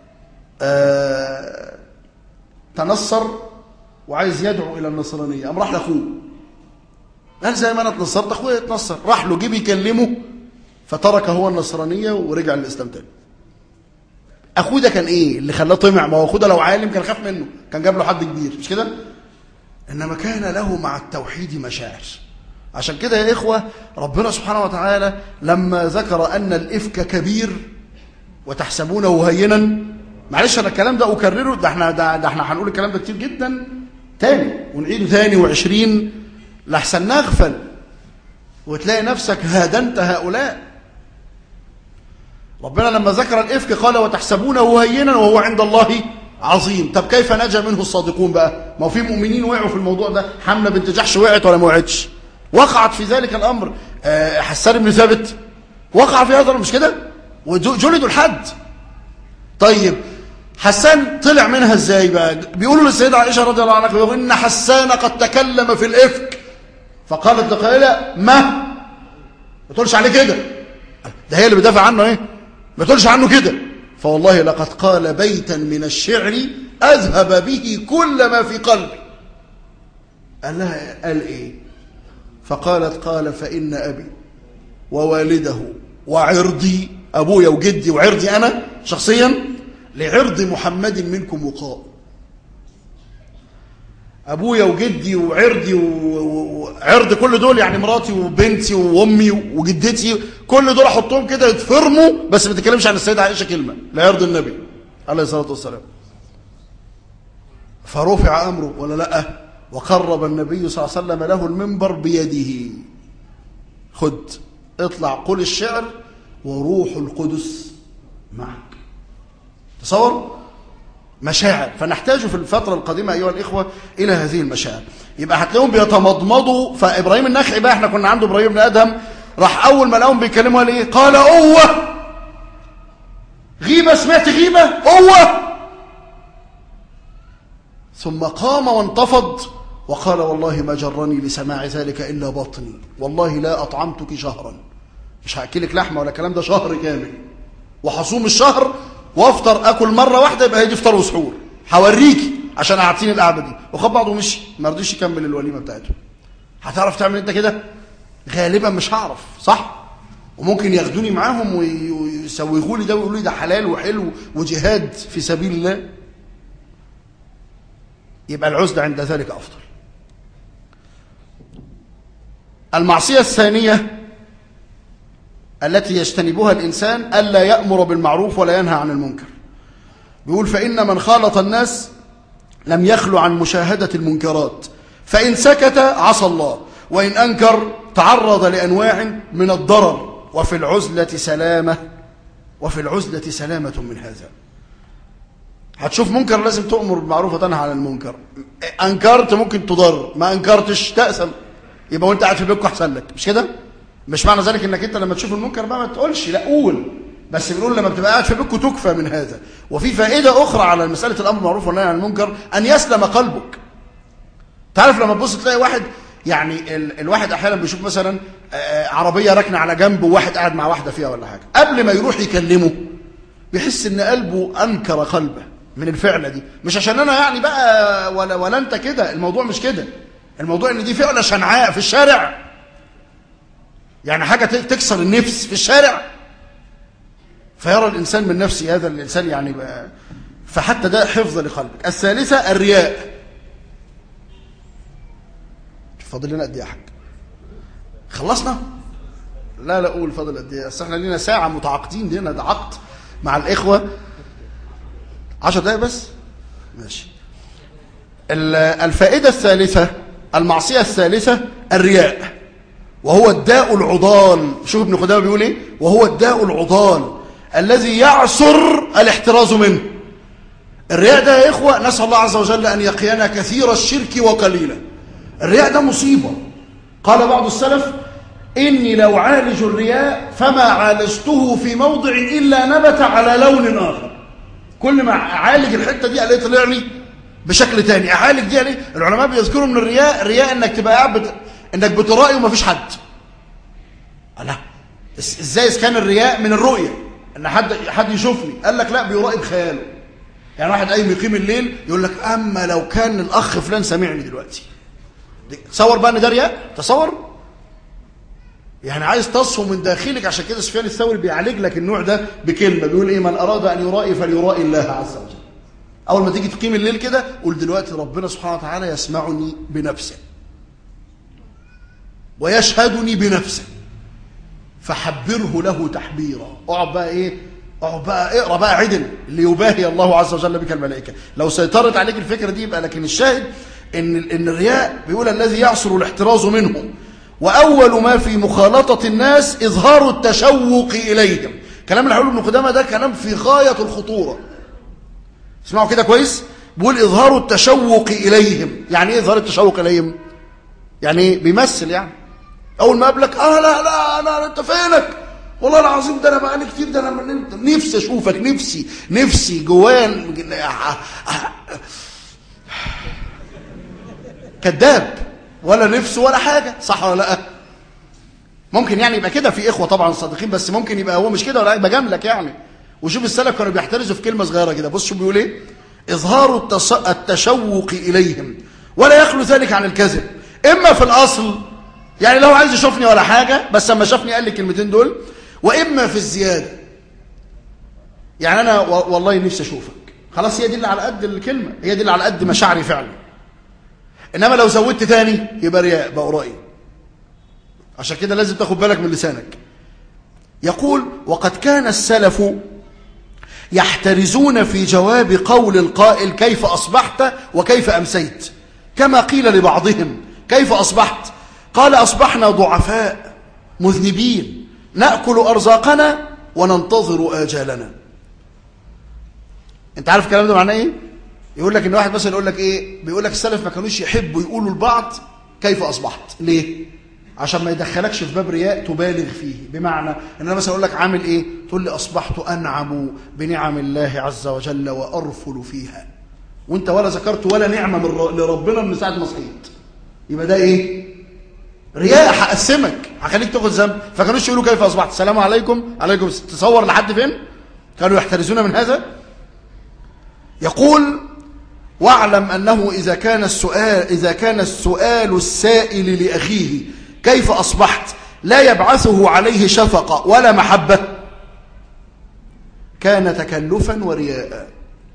تنصر وعايز يدعو الى النصرانيه، قام راح لاخوه قال زي ما انا اتنصرت اخويا يتنصر، راح له جه بيكلمه فترك هو النصرانيه ورجع للاسلام تاني. اخوه ده كان ايه اللي خلاه طمع؟ ما هو اخوه ده لو عالم كان خاف منه، كان جاب له حد كبير، مش كده؟ انما كان له مع التوحيد مشاعر. عشان كده يا اخوه ربنا سبحانه وتعالى لما ذكر ان الافك كبير وتحسبونه هينا، معلش انا الكلام ده اكرره، ده احنا هنقول الكلام ده كتير جدا تاني ونعيده تاني و20 لحسن نغفل. وتلاقي نفسك هادنت هؤلاء. ربنا لما ذكر الإفك قال وتحسبونه هينا وهو عند الله عظيم. طب كيف نجا منه الصادقون بقى؟ ما هو في مؤمنين وقعوا في الموضوع ده. حملة بنت جحش وقعت ولا ما وقعتش؟ وقعت في ذلك الأمر. حسان بن ثابت وقع في هذا الأمر، مش كده؟ وجلدوا الحد. طيب حسان طلع منها ازاي بقى؟ بيقولوا للسيدة عائشة رضي الله عنها بيقولوا إن حسان قد تكلم في الإفك، فقالت لقائلة ما تقولش عليه كده، ده هي اللي بتدافع عنه ايه، ما تقولش عنه كده. فوالله لقد قال بيتا من الشعر أذهب به كل ما في قلبي. قال لها قال ايه؟ فقالت قال فإن أبي ووالده وعرضي، أبويا وجدي وعرضي أنا شخصيا، لعرض محمد منكم وقاء. أبويا وجدي وعرضي وعرض كل دول يعني مراتي وبنتي وأمي وجدتي، كل دول أحطهم كده يتفرموا، بس ما تتكلمش عن السيدة عائشة كلمة لعرض النبي عليه الصلاة والسلام. فرفع أمره ولا لأ؟ وقرب النبي صلى الله عليه وسلم له المنبر بيده، خد اطلع قل الشعر وروح القدس معك. تصور مشاعر. فنحتاج في الفترة القادمة أيها الإخوة إلى هذه المشاعر. يبقى هتلاقيهم بيتمضمضوا. فإبراهيم النخعي بقى، احنا كنا عنده إبراهيم بن أدهم، راح أول ما لقاهم بيتكلموا قال إيه؟ قال أوه غيبة، سمعت غيبة أوه. ثم قام وانتفض وقال والله ما جرني لسماع ذلك إلا بطني، والله لا أطعمتك شهرا، مش هأكلك لحمة ولا الكلام ده، شهر كامل وحصوم الشهر وافطر اكل مره واحده، يبقى هي دي فطار وسحور، هوريكي عشان اعطيني القعده دي. وخد بعضه ومشي، ما رضيش يكمل الوليمه بتاعته. هتعرف تعمل انت كده؟ غالبا مش هعرف، صح؟ وممكن ياخدوني معاهم ويسوغوا لي ده ويقولوا لي ده حلال وحلو وجهاد في سبيل الله. يبقى العزله عند ذلك افضل. المعصيه الثانيه التي يجتنبها الإنسان ألا يأمر بالمعروف ولا ينهى عن المنكر. بيقول فإن من خالط الناس لم يخلو عن مشاهدة المنكرات، فإن سكت عصى الله، وإن أنكر تعرض لأنواع من الضرر، وفي العزلة سلامة من هذا. هتشوف منكر لازم تأمر بالمعروف وتنهى عن المنكر. أنكرت ممكن تضر، ما أنكرتش تأثم، يبقى وانت قاعد في بيتك أحسن لك، مش كده؟ مش معنى ذلك انك انت لما تشوف المنكر بقى ما تقولش، لا قول، بس بنقول لما بتبقى قاعد في بيتك تكفى من هذا. وفي فائده اخرى على مساله الامر بالمعروف والنهي عن المنكر، ان يسلم قلبك. تعرف لما تبص تلاقي واحد، يعني الواحد احيانا بيشوف مثلا عربيه راكنه على جنب وواحد قاعد مع واحده فيها ولا حاجه، قبل ما يروح يكلمه بيحس ان قلبه انكر قلبه من الفعله دي. مش عشان انا يعني بقى ولا انت كده، الموضوع مش كده، الموضوع ان دي فعله شنعاء في الشارع، يعني حاجة تكسر النفس في الشارع، فيرى الإنسان من نفسه هذا الإنسان يعني بقى. فحتى ده حفظ لقلبك. الثالثة الرياء. فاضل لنا قد ايه يا حاج؟ خلصنا؟ لا قول فاضل قد ايه؟ اصل احنا لينا ساعة متعاقدين، لينا ده عقد مع الإخوة 10 دقايق بس. ماشي. الفائدة الثالثة، المعصية الثالثة الرياء، وهو الداء العضال. شوف ابن قدامة بيقول ايه؟ وهو الداء العضال الذي يعسر الاحتراز منه. الرياء ده يا إخوة نسأل الله عز وجل أن يقينا كثير الشرك وقليلا. الرياء ده مصيبة. قال بعض السلف إني لو عالج الرياء فما عالجته في موضع إلا نبت على لون آخر. كل ما أعالج الحتة دي ألاقي طلع لي بشكل تاني، أعالج دي يعني. العلماء بيذكروا من الرياء إنك تبقى قاعد انك بترائي وما فيش حد. لا ازاي اذا كان الرياء من الرؤيه ان حد يشوفني؟ قال لك لا، بيرائي بخياله. يعني واحد قايم يقيم الليل يقول لك اما لو كان الاخ فلان سامعني دلوقتي. تصور بقى ان ده رياء، تصور يعني عايز تصفو من داخلك. عشان كده سفيان الثوري بيعالج لك النوع ده بكلمه، بيقول ايه؟ من اراد ان يرائي فليرائي الله عز وجل. اول ما تيجي تقيم الليل كده قول دلوقتي ربنا سبحانه وتعالى يسمعني بنفسه ويشهدني بنفسه فحبره له تحبيرا. اقعد بقى اقرا بقى عدل ليباهي الله عز وجل بك الملائكه. لو سيطرت عليك الفكره دي يبقى. لكن الشاهد ان الرياء بيقول الذي يعسر الاحتراز منه وأول ما في مخالطة الناس إظهار التشوق إليهم. كلام اللي هيقوله ابن قدامة ده كلام في غاية الخطورة. اسمعوا كده كويس. بيقول إظهار التشوق إليهم. يعني إيه إظهار التشوق إليهم؟ يعني بيمثل، يعني أول ما قابلك لا أنت فينك؟ والله العظيم ده أنا بقالي كتير، ده أنا نفسي أشوفك، نفسي جوان. كذاب، ولا نفسه ولا حاجة، صح ولا لا؟ ممكن يعني يبقى كده، في إخوة طبعا صادقين، بس ممكن يبقى هو مش كده ولا يبقى جاملك يعني. وشوف السلف كانوا بيحترزوا في كلمة صغيرة كده. بص شو بيقول إيه؟ إظهار التشوق إليهم، ولا يخلو ذلك عن الكذب. إما في الأصل يعني لو عايز يشوفني ولا حاجة، بس لما شافني قال لي الكلمتين دول، وإما في الزيادة. يعني أنا والله نفسي أشوفك، خلاص هي دي اللي على قد الكلمة، هي دي اللي على قد مشاعري فعلا. إنما لو زودت تاني يبقى رياء، بقى رأيي. عشان كده لازم تاخد بالك من لسانك. يقول: وقد كان السلف يحترزون في جواب قول القائل كيف أصبحت وكيف أمسيت، كما قيل لبعضهم كيف أصبحت؟ قال: أصبحنا ضعفاء مذنبين نأكل أرزاقنا وننتظر آجالنا. انت عارف الكلام ده معناه ايه؟ يقول لك ان واحد مثلا يقول لك ايه، بيقول لك السلف ما كانوش يحبوا يقولوا لبعض كيف أصبحت. ليه؟ عشان ما يدخلكش في باب رياء تبالغ فيه. بمعنى ان انا مثلا اقول لك عامل ايه، تقول لي اصبحت انعم بنعم الله عز وجل وارفل فيها، وانت ولا ذكرت ولا نعمه لربنا من ساعه ما صحيت. يبقى ده ايه؟ رياء. هقسمك، هخليك تاخد ذنب. فكانوش يقولوا كيف اصبحت، السلام عليكم عليكم. تصور لحد فين كانوا يحترزون من هذا. يقول: واعلم انه اذا كان السؤال السائل لاخيه كيف أصبحت لا يبعثه عليه شفقة ولا محبة، كان تكلفا ورياء.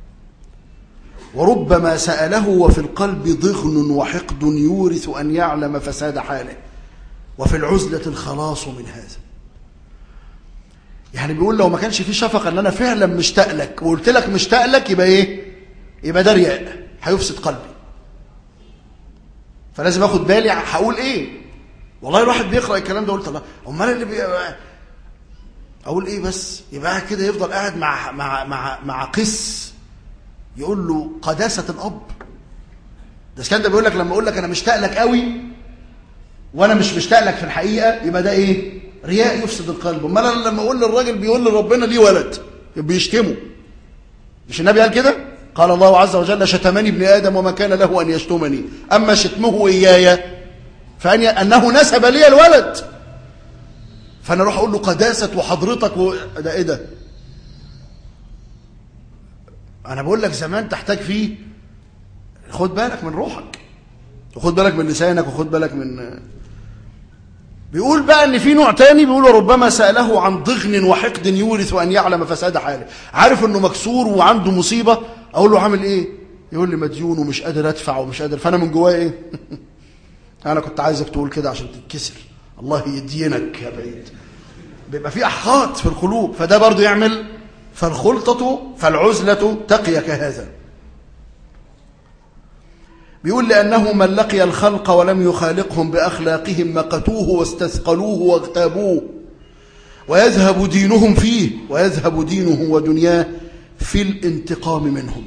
وربما سأله وفي القلب ضغن وحقد يورث أن يعلم فساد حاله، وفي العزلة الخلاص من هذا. يعني بيقول لو ما كانش فيه شفقة، أن أنا فعلا مشتاق لك وقلت لك مشتاق لك، يبقى إيه؟ يبقى ده رياء، هيفسد قلبي. فلازم أخد بالي هقول إيه. والله الواحد بيقرأ الكلام ده قلت الله امال اللي اقول ايه؟ بس يبقى كده يفضل قاعد مع قس يقول له قداسة الاب. ده اسكندر بيقول لك لما اقول لك انا مشتاق لك قوي وانا مش مشتاق لك في الحقيقه، يبقى ده ايه؟ رياء يفسد القلب. امال انا لما اقول للراجل بيقول لربنا ليه ولد بيشتمه، مش النبي قال كده؟ قال الله عز وجل: شتمني ابن ادم وما كان له ان يشتمني، اما شتمه اياي أنه نسب لي الولد. فأنا أروح أقول له قداسة وحضرتك ده إيه ده؟ أنا بقول لك زمان تحتاج فيه خد بالك من روحك، وخد بالك من لسانك، وخد بالك من. بيقول بقى إن في نوع تاني بيقول: ربما سأله عن ضغن وحقد يورث أن يعلم فساد حاله. عارف إنه مكسور وعنده مصيبة، أقول له عامل إيه؟ يقول لي مديون ومش قادر أدفع ومش قادر. فأنا من جوايا إيه؟ أنا كنت عايزك تقول كده عشان تتكسر، الله يدينك يا بعيد. بيبقى في أحقاد في القلوب، فده برضو يعمل. فالعزلة تقيك هذا. بيقول: لأنه من لقي الخلق ولم يخالقهم بأخلاقهم مقتوه واستثقلوه واغتابوه، ويذهب دينهم فيه، ويذهب دينه ودنياه في الانتقام منهم.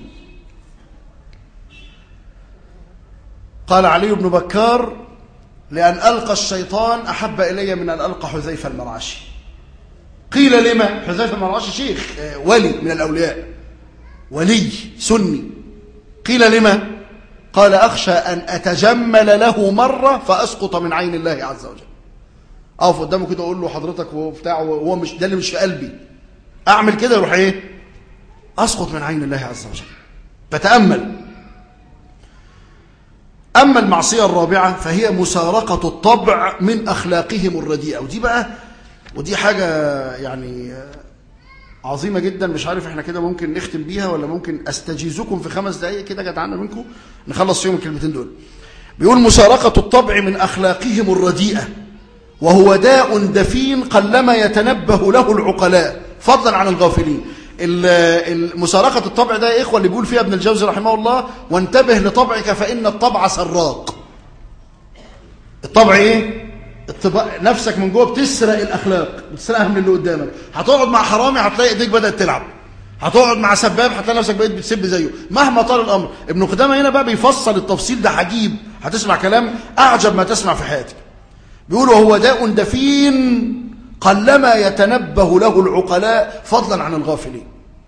قال علي بن بكار: لأن ألقى الشيطان أحب إلي من أن ألقى حذيفة المرعشي. قيل لما؟ حذيفة المرعشي شيخ ولي من الأولياء، ولي سني. قيل لما؟ قال: أخشى أن أتجمل له مرة فأسقط من عين الله عز وجل. أقف قدامه كده أقول له حضرتك وبتاعه، وهو مش ده اللي مش في قلبي، أعمل كده يروح إيه؟ أسقط من عين الله عز وجل. بتأمل. أما المعصية الرابعة فهي مسارقة الطبع من أخلاقهم الرديئة. ودي حاجة يعني عظيمة جدا. مش عارف احنا كده ممكن نختم بيها ولا ممكن استجيزكم في 5 دقائق كده جدعنا منكم نخلص فيهم الكلمتين دول. بيقول: مسارقة الطبع من أخلاقهم الرديئة، وهو داء دفين قلما يتنبه له العقلاء فضلا عن الغافلين. مسارقة الطبع ده يا إخوة اللي بيقول فيها ابن الجوزي رحمه الله: وانتبه لطبعك فإن الطبع سراق. الطبع إيه؟ نفسك من جوه بتسرق الاخلاق، بتسرقها من اللي قدامك. هتقعد مع حرامي هتلاقي ايديك بدات تلعب، هتقعد مع سباب هتلاقي نفسك بقيت بتسب زيه مهما طال الامر. ابن قدامه هنا بقى بيفصل التفصيل ده عجيب، هتسمع كلام اعجب ما تسمع في حياتك. بيقول وهو داء دفين قلما يتنبه له العقلاء فضلا عن الغافلين.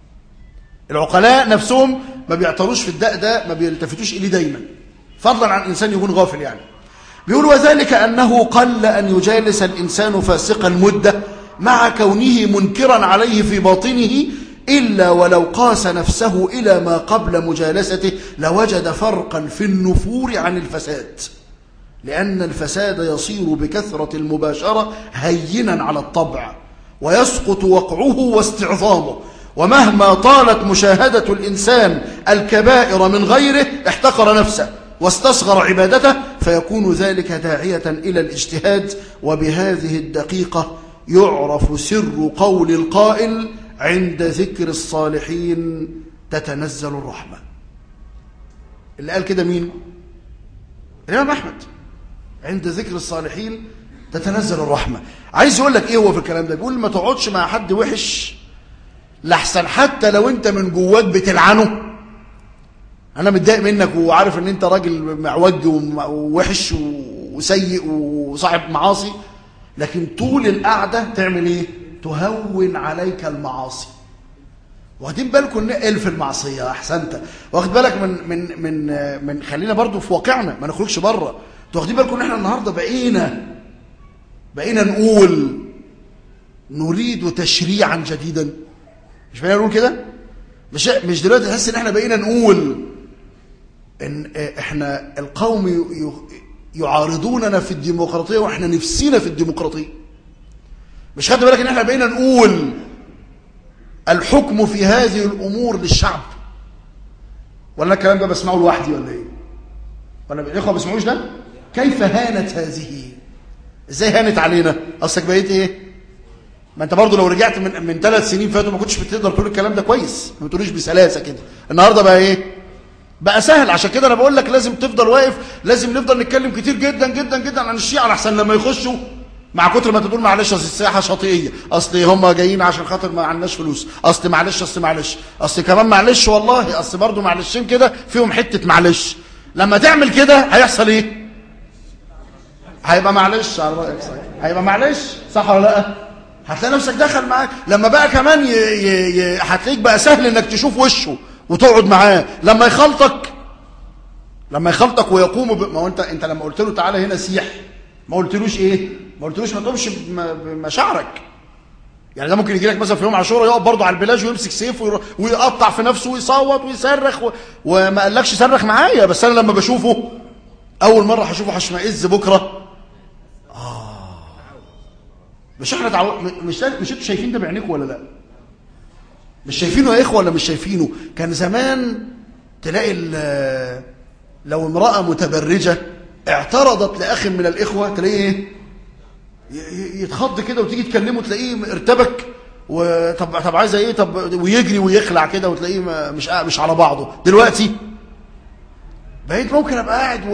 العقلاء نفسهم ما بيعتروش في الداء ده، ما بيلتفتوش اليه دايما، فضلا عن الانسان يكون غافل يعني. بيقول وذلك انه قل ان يجالس الانسان فاسقا مده مع كونه منكرا عليه في باطنه، الا ولو قاس نفسه الى ما قبل مجالسته لوجد فرقا في النفور عن الفساد، لان الفساد يصير بكثره المباشره هينا على الطبع ويسقط وقعه واستعظامه، ومهما طالت مشاهدة الإنسان الكبائر من غيره احتقر نفسه واستصغر عبادته، فيكون ذلك داعية إلى الاجتهاد. وبهذه الدقيقة يعرف سر قول القائل عند ذكر الصالحين تتنزل الرحمة. اللي قال كده مين؟ الإمام أحمد. عند ذكر الصالحين تتنزل الرحمة. عايز يقول لك إيه هو في الكلام ده؟ بيقول ما تقعدش مع حد وحش لحسن حتى لو انت من جواك بتلعنه، انا متضايق منك وعارف ان انت راجل معوج ووحش وسيء وصاحب معاصي، لكن طول القعده تعمل ايه؟ تهون عليك المعاصي. واخدين بالكم ان الف المعصيه احسنت، واخد بالك من خلينا برضو في واقعنا ما نخرجش بره. واخدين بالكم ان احنا النهارده بقينا نقول نريد تشريعا جديدا. مش بقينا نقول كده؟ مش دلوقتي تحس ان احنا بقينا نقول ان احنا القوم يعارضوننا في الديمقراطيه واحنا نفسنا في الديمقراطيه. مش خدت بالك ان احنا بقينا نقول الحكم في هذه الامور للشعب؟ ولا الكلام ده بسمعه لوحدي ولا ايه؟ ولا الاخوه ما بيسمعوش ده؟ كيف هانت هذه؟ ازاي هانت علينا؟ اصلك بقيت ايه؟ ما انت برضو لو رجعت من 3 سنين فاتوا ما كنتش بتقدر تقول الكلام ده كويس، ما بتقولوش بسلاسه كده. النهارده بقى ايه؟ بقى سهل. عشان كده انا بقول لك لازم تفضل واقف، لازم نفضل نتكلم كتير جدا جدا جدا عن الشيعة احسن لما يخشوا مع كتر ما تقول معلش اصل السياحه شاطئيه، اصل هم جايين عشان خاطر ما عندناش فلوس، اصل معلش اصل كمان معلش والله، اصل برضو معلشين كده فيهم حته معلش. لما تعمل كده هيحصل ايه؟ هيبقى معلش على رايك صحيح، هيبقى معلش صح ولا لا؟ هتلاقي نفسك دخل معاه. لما بقى كمان هتلاقيك بقى سهل انك تشوف وشه وتقعد معاه. لما يخلطك ويقوم ما هو انت لما قلت له تعالى هنا سيح ما قلتلوش ايه؟ ما قلتلوش ما تقومش بمشاعرك. يعني ده ممكن يجي لك مثلا في يوم عاشوراء يقف برضه على البلاج ويمسك سيف ويقطع في نفسه ويصوت ويصرخ وما قالكش صرخ معايا، بس انا لما بشوفه اول مره هشوفه هشمئز بكره. مش احنا مش انتوا شايفين ده بعينيكم ولا لا؟ مش شايفينه يا اخوه ولا مش شايفينه؟ كان زمان تلاقي لو امراه متبرجه اعترضت لاخ من الاخوه تلاقيه ايه؟ يتخض كده وتيجي تكلمه تلاقيه ارتبك طب عايزه ايه؟ طب ويجري ويخلع كده وتلاقيه مش على بعضه. دلوقتي بقيت ممكن ابقى قاعد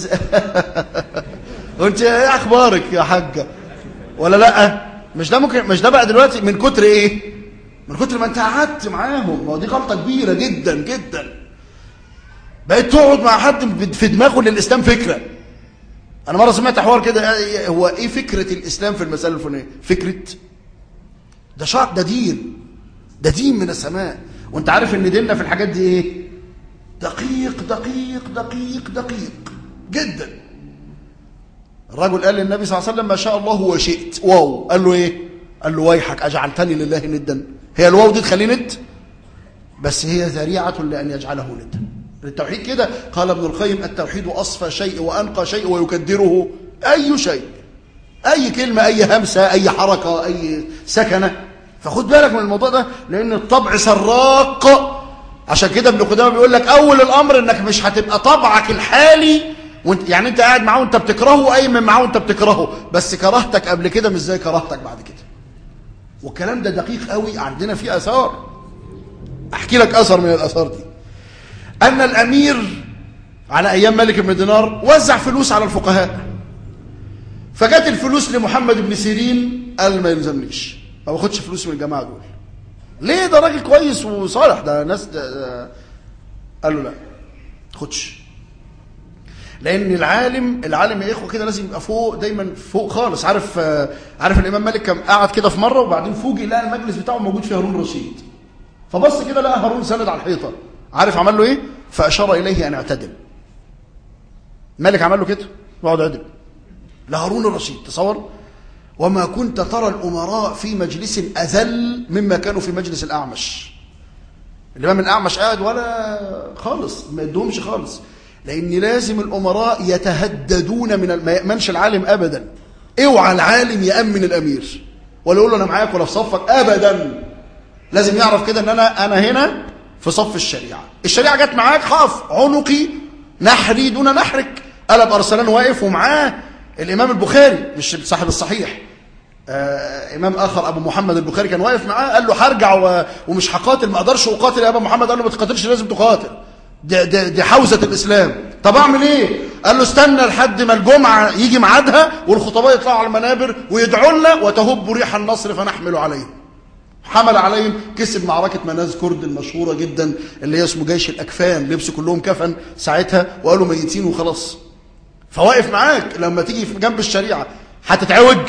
وانت ايه اخبارك يا حاجه ولا لا؟ مش ده بقى دلوقتي من كتر ايه؟ من كتر ما انت قعدت معاهم. ودي غلطه كبيره جدا جدا. بقيت تقعد مع حد في دماغه ان الاسلام فكره. انا مره سمعت حوار كده، هو ايه فكره الاسلام في المساله الفلانيه؟ فكره ده دين من السماء. وانت عارف ان ديننا في الحاجات دي ايه؟ دقيق دقيق دقيق دقيق جدا. الرجل قال للنبي صلى الله عليه وسلم ما شاء الله وشئت، واو. قال له ايه؟ قال له ويحك اجعلتني لله ندا. هي الواو دي تخليه ند، بس هي ذريعه لان يجعله ندا. التوحيد كده قال ابن القيم التوحيد اصفى شيء وانقى شيء ويكدره اي شيء، اي كلمه، اي همسه، اي حركه، اي سكنه. فخد بالك من الموضوع ده لان الطبع سراق. عشان كده ابن قدامه بيقول لك اول الامر انك مش هتبقى طبعك الحالي يعني انت قاعد معاه وانت بتكرهه وقايم معاه وانت بتكرهه، بس كرهتك قبل كده مش زي كرهتك بعد كده. والكلام ده دقيق قوي، عندنا فيه اثار. احكي لك اثر من الاثار دي. ان الامير على ايام مالك بن دينار وزع فلوس على الفقهاء، فجت الفلوس لمحمد بن سيرين، قال ما يلزمنيش، ما باخدش فلوس من الجماعه دول. ليه؟ ده راجل كويس وصالح، ده ناس ده. قال له لا خدش. لان العالم يا اخوه كده لازم يبقى فوق، دايما فوق خالص. عارف الامام مالك كان قاعد كده في مره وبعدين فوجئ لقى المجلس بتاعه موجود فيه هارون رشيد، فبص كده لقى هارون سند على الحيطه. عارف عمل له ايه؟ فاشار اليه ان اعتدل. مالك عمل له كده، اقعد عدل لهارون الرشيد. تصور، وما كنت ترى الامراء في مجلس اذل مما كانوا في مجلس الاعمش. الامام الاعمش قاعد ولا خالص، ما يدهمش خالص، لان لازم الامراء يتهددون ما يامنش العالم ابدا. اوعى العالم يامن الامير ولا يقول له انا معاك ولا في صفك ابدا. لازم يعرف كده ان انا هنا في صف الشريعه. الشريعه جت معاك، خاف عنقي نحري دون نحرك. قلب ارسلان واقف ومعاه الامام البخاري، مش صاحب الصحيح، امام اخر ابو محمد البخاري كان واقف معاه. قال له هرجع ومش هقاتل، ما اقدرش اقاتل يا ابو محمد. قال له ما تقاتلش، لازم تقاتل، دي حوزه الاسلام. طب اعمل ايه؟ قال له استنى لحد ما الجمعه يجي ميعادها والخطباء يطلعوا على المنابر ويدعوا لنا وتهب ريح النصر فنحمل عليهم. حمل عليهم، كسب معركه مناز كرد المشهوره جدا اللي هي اسمه جيش الاكفان، لبسوا كلهم كفن ساعتها وقالوا ميتين وخلاص. فواقف معاك لما تيجي في جنب الشريعه هتتعوج.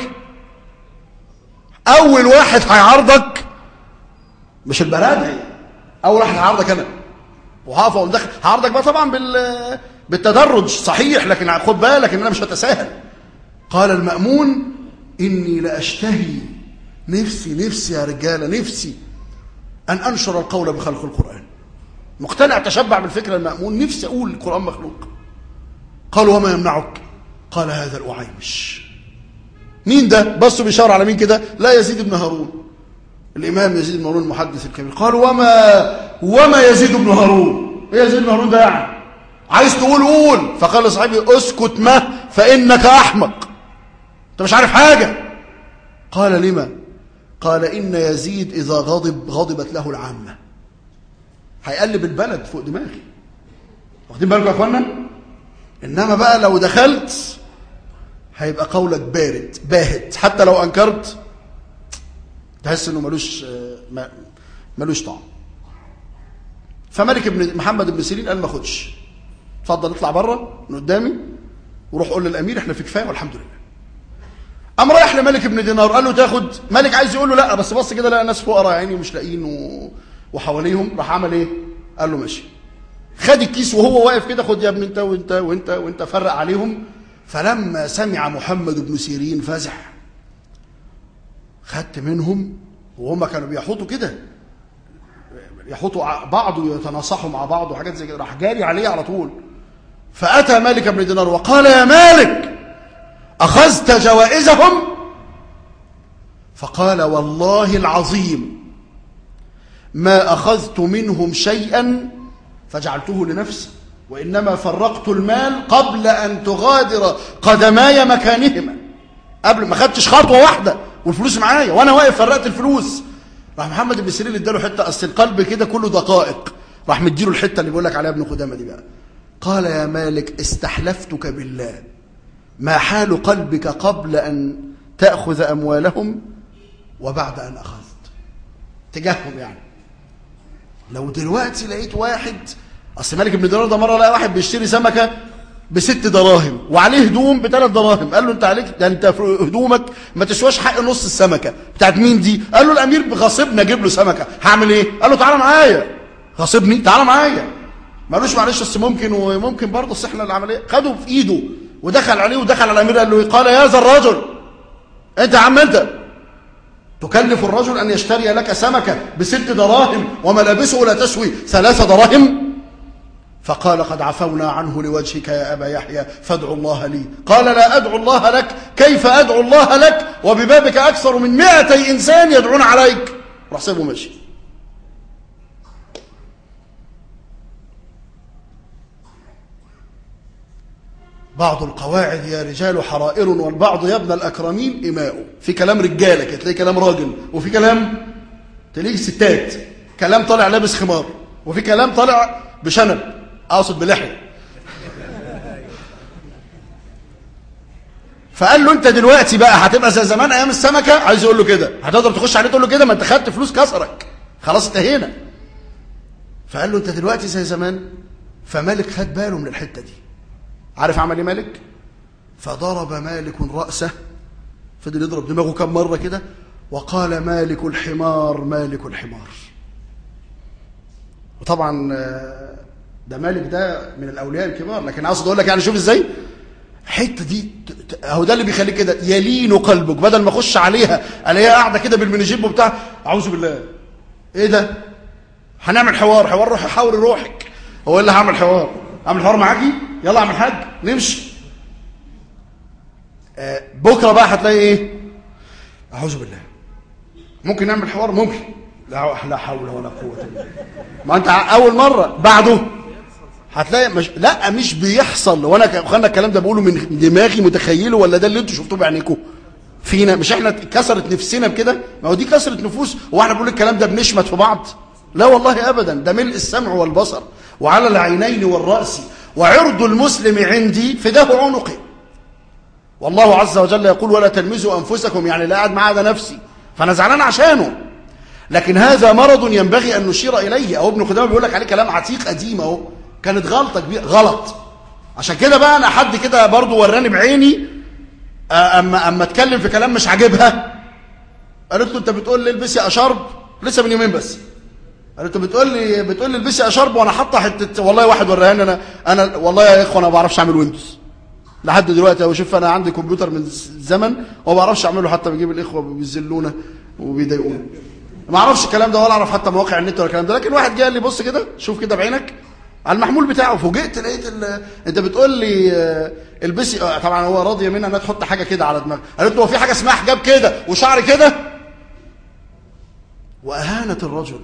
اول واحد هيعارضك مش البرادعي، اول واحد هيعارضك انا، وهقف اقول داخل هعارضك بقى طبعا بالتدرج صحيح، لكن خد بالك ان انا مش هتساهل. قال المأمون اني لاشتهي، نفسي يا رجاله، نفسي ان انشر القول بخلق القرآن. مقتنع، تشبع بالفكره المأمون، نفسي اقول القرآن مخلوق. قالوا وما يمنعك؟ قال هذا الأعيمش. مين ده؟ بصوا بيشاور على مين كده؟ لا، يزيد بن هارون، الإمام يزيد بن هارون المحدث الكبير. قالوا وما يزيد بن هارون؟ ايه يزيد بن هارون ده يعني؟ عايز تقول قول. فقال صاحبي اسكت ما فإنك أحمق، انت مش عارف حاجة. قال لما؟ قال إن يزيد إذا غضبت له العامة، هيقلب البلد فوق دماغي. واخدين بالكم يا اخوانا؟ إنما بقى لو دخلت هيبقى قولك بارد باهت، حتى لو أنكرت تحس إنه ملوش طعم. فمالك بن محمد بن سيرين قال ما خدش، اتفضل اطلع بره من قدامي وروح قول للأمير احنا في كفاية والحمد لله. قام رايح لمالك بن دينار قال له تاخد؟ مالك عايز يقول له لا، بس بص كده لقى ناس فقراء عيني ومش لاقيين وحواليهم، راح عمل ايه؟ قال له ماشي. خد الكيس وهو واقف كده، خد يا ابني انت وانت وانت وانت، فرق عليهم. فلما سمع محمد بن سيرين فزع، خدت منهم وهم كانوا بيحوطوا كده، يحوطوا بعض ويتناصحوا مع بعض وحاجات زي كده، راح جاري عليه على طول. فأتى مالك بن دينار وقال يا مالك أخذت جوائزهم؟ فقال والله العظيم ما أخذت منهم شيئا فجعلته لنفسي، وإنما فرقت المال قبل أن تغادر قدماي مكانهما. قبل ما خدتش خطوة واحدة والفلوس معايا وأنا واقف فرقت الفلوس. راح محمد بن سيرين اداله حتة، أصل القلب كده كله دقائق، راح مديله الحتة اللي بيقول لك عليها ابن قدامة دي بقى. قال يا مالك استحلفتك بالله ما حال قلبك قبل أن تأخذ أموالهم وبعد أن أخذت تجاههم. يعني لو دلوقتي لقيت واحد، أصل مالك بن دينار ده مرة لقى واحد بيشتري سمكة ب6 دراهم وعليه هدوم ب3 دراهم. قال له انت عليك ده، انت هدومك ما تسواش حق نص السمكة. بتاعت مين دي؟ قال له الأمير غاصبني اجيب له سمكة، هعمل ايه؟ قال له تعالى معايا. غاصبني؟ تعالى معايا. مالوش معلش بس ممكن وممكن برضه، اصل احنا العمليه. خده في ايده ودخل عليه ودخل على الامير قال له قال يا ذا الرجل، انت يا عم انت تكلف الرجل ان يشتري لك سمكه ب6 دراهم وملابسه لا تسوي 3 دراهم؟ فقال قد عفونا عنه لوجهك يا ابا يحيى فادعو الله لي. قال لا ادعو الله لك، كيف ادعو الله لك وببابك اكثر من 200 انسان يدعون عليك. راح سيبه ماشي. بعض القواعد يا رجال حرائر والبعض يا ابن الأكرمين إماء. في كلام رجالة كده تلاقي كلام راجل، وفي كلام تلاقي ستات، كلام طالع لابس خمار، وفي كلام طالع بشنب، أقصد بلحية. فقال له انت دلوقتي بقى هتبقى زي زمان ايام السمكه. عايز يقول له كده، هتقدر تخش عليه تقول له كده؟ ما انت خدت فلوس كسرك، خلاص انتهينا. فقال له انت دلوقتي زي زمان. فمالك خد باله من الحته دي. عارف عمل ايه مالك؟ فضرب مالك راسه، فضل يضرب دماغه كم مره كده، وقال مالك الحمار مالك الحمار. وطبعا ده مالك ده من الاولياء الكبار، لكن اقصد اقول لك يعني شوف ازاي الحته دي اهو ده اللي بيخليك كده يلين قلبك، بدل ما اخش عليها الاقيها قاعده كده بالمنجيب وبتاع اعوذ بالله ايه ده، هنعمل حوار روح حاول روحك. هو ايه اللي هعمل حوار؟ اعمل حوار معاكي؟ يلا اعمل حاج نمشي. بكره بقى هتلاقي ايه؟ اعوذ بالله ممكن نعمل حوار، ممكن، لا حول ولا قوه الا بالله. ما انت اول مره بعده هتلاقي مش بيحصل. وانا اخوانا الكلام ده بقوله من دماغي متخيله ولا ده اللي انتوا شفتوه بعينيكم فينا؟ مش احنا كسرت نفسنا بكده؟ ما هو دي كسرت نفوس. واحنا بنقول الكلام ده بنشمت في بعض؟ لا والله ابدا، ده ملء السمع والبصر وعلى العينين والراس. وعرض المسلم عندي فداه عنقي. والله عز وجل يقول ولا تلمزوا انفسكم، يعني لا قاعد معاه ده نفسي فانا زعلان عشانه، لكن هذا مرض ينبغي ان نشير اليه. او ابن قدامه بيقول لك عليه كلام عتيق قديم اهو، كانت غلطه كبيره، غلط. عشان كده بقى انا حد كده برضو وراني بعيني اما اتكلم في كلام مش عاجبها، قالت له انت بتقول لي البسي اشرب، لسه من يومين بس، قالت له بتقول لي البسي اشرب وانا حاطه حته. والله واحد وراني انا والله يا اخوه انا ما بعرفش اعمل ويندوز لحد دلوقتي. او شوف انا عندي كمبيوتر من زمن وما بعرفش اعمله، حتى بجيب الاخوه بيذلونا وبيضايقونا، ما اعرفش الكلام ده ولا اعرف حتى مواقع النت ولا الكلام ده. لكن واحد جه قال لي بص كده شوف كده بعينك على المحمول بتاعه، فوجئت لقيت انت بتقول لي البسي. طبعا هو راضيه منها انها تحط حاجه كده على دماغها. قالت له هو في حاجه اسمها حجاب كده وشعر كده؟ واهانت الرجل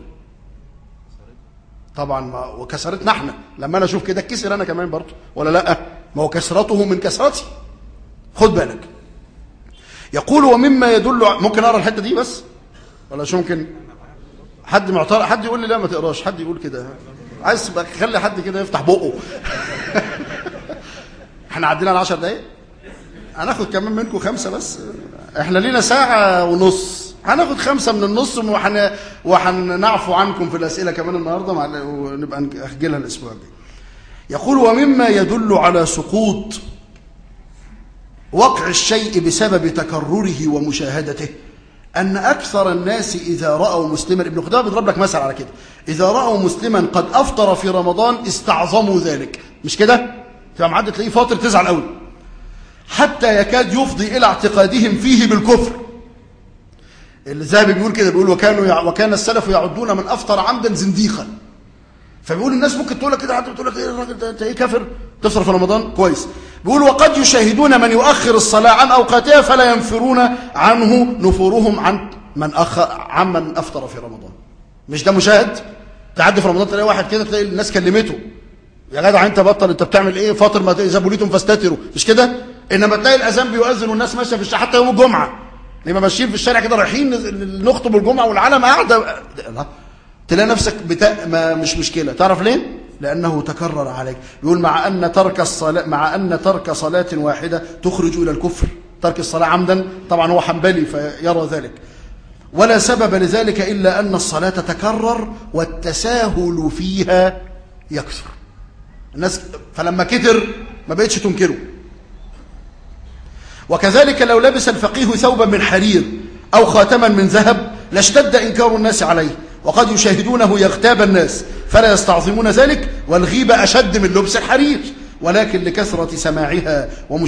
طبعا، وكسرتنا احنا. لما انا اشوف كده اتكسر انا كمان برضه ولا لا؟ ما هو كسرته من كسرتي. خد بالك. يقول ومما يدل ممكن اقرا الحته دي بس ولا شو؟ ممكن حد معترض؟ حد يقول لي لا ما تقراش، حد يقول كده. عايز خلي حد كده يفتح بقه. احنا عدينا على 10 دقايق، هناخد كمان منكم 5 بس. احنا لينا ساعة ونص، هناخد 5 من النص وهنعفو عنكم في الأسئلة كمان النهاردة ونبقى نأجلها الأسبوع الجاي. يقول ومما يدل على سقوط وقع الشيء بسبب تكرره ومشاهدته أن أكثر الناس إذا رأوا مسلما، ابن قدامة بيضرب لك مثل على كده، إذا رأوا مسلما قد أفطر في رمضان استعظموا ذلك. مش كده؟ تبقى معدي تلاقيه فاطر تزعل قوي، حتى يكاد يفضي إلى اعتقادهم فيه بالكفر. الذهبي بيقول كده، بيقول وكان السلف يعدون من أفطر عمدا زنديقا. فبيقول الناس ممكن تقول لك كده، حتى بتقول لك ايه الراجل ده انت ايه كافر تفطر في رمضان؟ كويس. بيقول وقد يشاهدون من يؤخر الصلاة عن أوقاتها فلا ينفرون عنه نفورهم عن من أفطر في رمضان. مش ده مشاهد؟ تعدي في رمضان تلاقي واحد كده، تلاقي الناس كلمته يا جدع انت بطل، انت بتعمل ايه فاطر؟ ما اذا بوليتم فاستتروا، مش كده؟ انما تلاقي الاذان بيؤذن والناس ماشيه في الشارع حتى يوم الجمعه، لما ماشيين في الشارع كده رايحين نخطب الجمعه والعالم قاعده، تلاقي نفسك مش مشكله. تعرف ليه؟ لانه تكرر عليك. يقول مع ان ترك صلاه واحده تخرج الى الكفر، ترك الصلاه عمدا. طبعا هو حنبلي فيرى ذلك، ولا سبب لذلك الا ان الصلاه تتكرر والتساهل فيها يكثر. الناس فلما كتر ما بقتش تنكره. وكذلك لو لبس الفقيه ثوبا من حرير أو خاتما من ذهب لاشتد إنكار الناس عليه، وقد يشاهدونه يغتاب الناس فلا يستعظمون ذلك، والغيبة أشد من لبس الحرير. ولكن لكثرة سماعها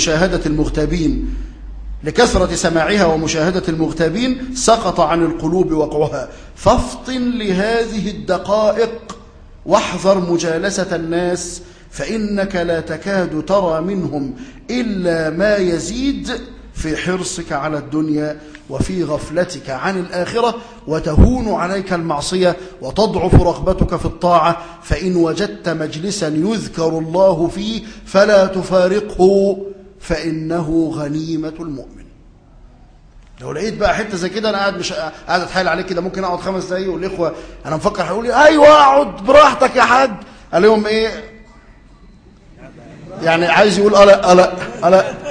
ومشاهدة المغتابين سقط عن القلوب وقعها. فافطن لهذه الدقائق واحذر مجالسة الناس، فإنك لا تكاد ترى منهم إلا ما يزيد في حرصك على الدنيا وفي غفلتك عن الآخرة، وتهون عليك المعصية وتضعف رغبتك في الطاعة. فإن وجدت مجلسا يذكر الله فيه فلا تفارقه، فإنه غنيمة المؤمن. لو لقيت بقى حته زي كده، انا قاعد اتحايل عليك كده، ممكن اقعد 5 دقايق والاخوه انا مفكر هيقول لي ايوه اقعد براحتك يا حاج، قال لهم ايه يعني؟ عايز يقول لا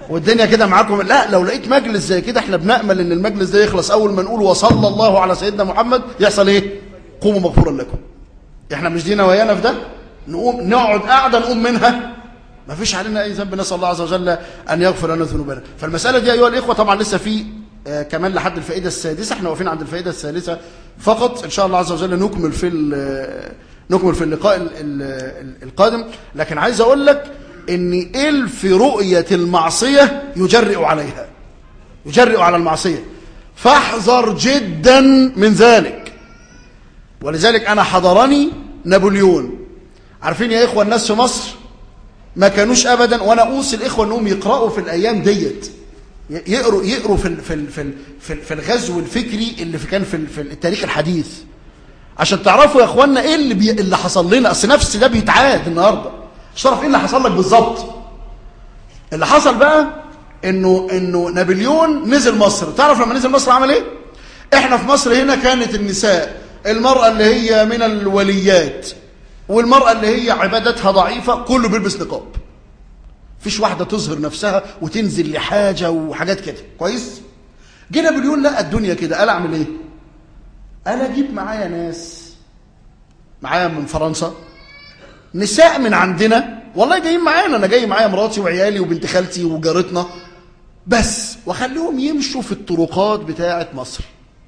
والدنيا كده معاكم. لا، لو لقيت مجلس زي كده احنا بنأمل ان المجلس ده يخلص اول ما نقول وصلى الله على سيدنا محمد يحصل ايه؟ قوموا مغفورا لكم. احنا مش دي نوايانا في ده؟ نقوم نقعد قاعده نقوم منها ما فيش علينا اي ذنب، نسال الله عز وجل ان يغفر لنا ذنوبنا. فالمساله دي ايها الاخوه طبعا لسه في كمان لحد الفائده السادسه، احنا واقفين عند الفائده الثالثه فقط، ان شاء الله عز وجل نكمل في اللقاء القادم. لكن عايز اقول لك ان الف رؤيه المعصيه يجرئ عليها، يجرئ على المعصيه، فاحذر جدا من ذلك. ولذلك انا حضرني نابليون. عارفين يا اخوه الناس في مصر ما كانوش ابدا، وانا اوصي الاخوه انهم يقراوا في الايام ديت، يقروا في الغزو الفكري اللي كان في التاريخ الحديث، عشان تعرفوا يا اخوانا ايه اللي حصل لنا. اصل نفس ده بيتعاد النهارده، مش تعرف ايه اللي حصل لك بالظبط. اللي حصل بقى انه نابليون نزل مصر. تعرف لما نزل مصر عمل ايه؟ احنا في مصر هنا كانت النساء، المرأة اللي هي من الوليات والمرأة اللي هي عبادتها ضعيفة كله بيلبس نقاب، فيش واحدة تظهر نفسها وتنزل لحاجة وحاجات كده، كويس؟ جه نابليون لقى الدنيا كده، قال اعمل ايه؟ قال اجيب معايا ناس، معايا من فرنسا نساء من عندنا، والله جايين معانا، انا جاي معايا مراتي وعيالي وبنت خالتي وجارتنا بس، واخليهم يمشوا في الطرقات بتاعة مصر.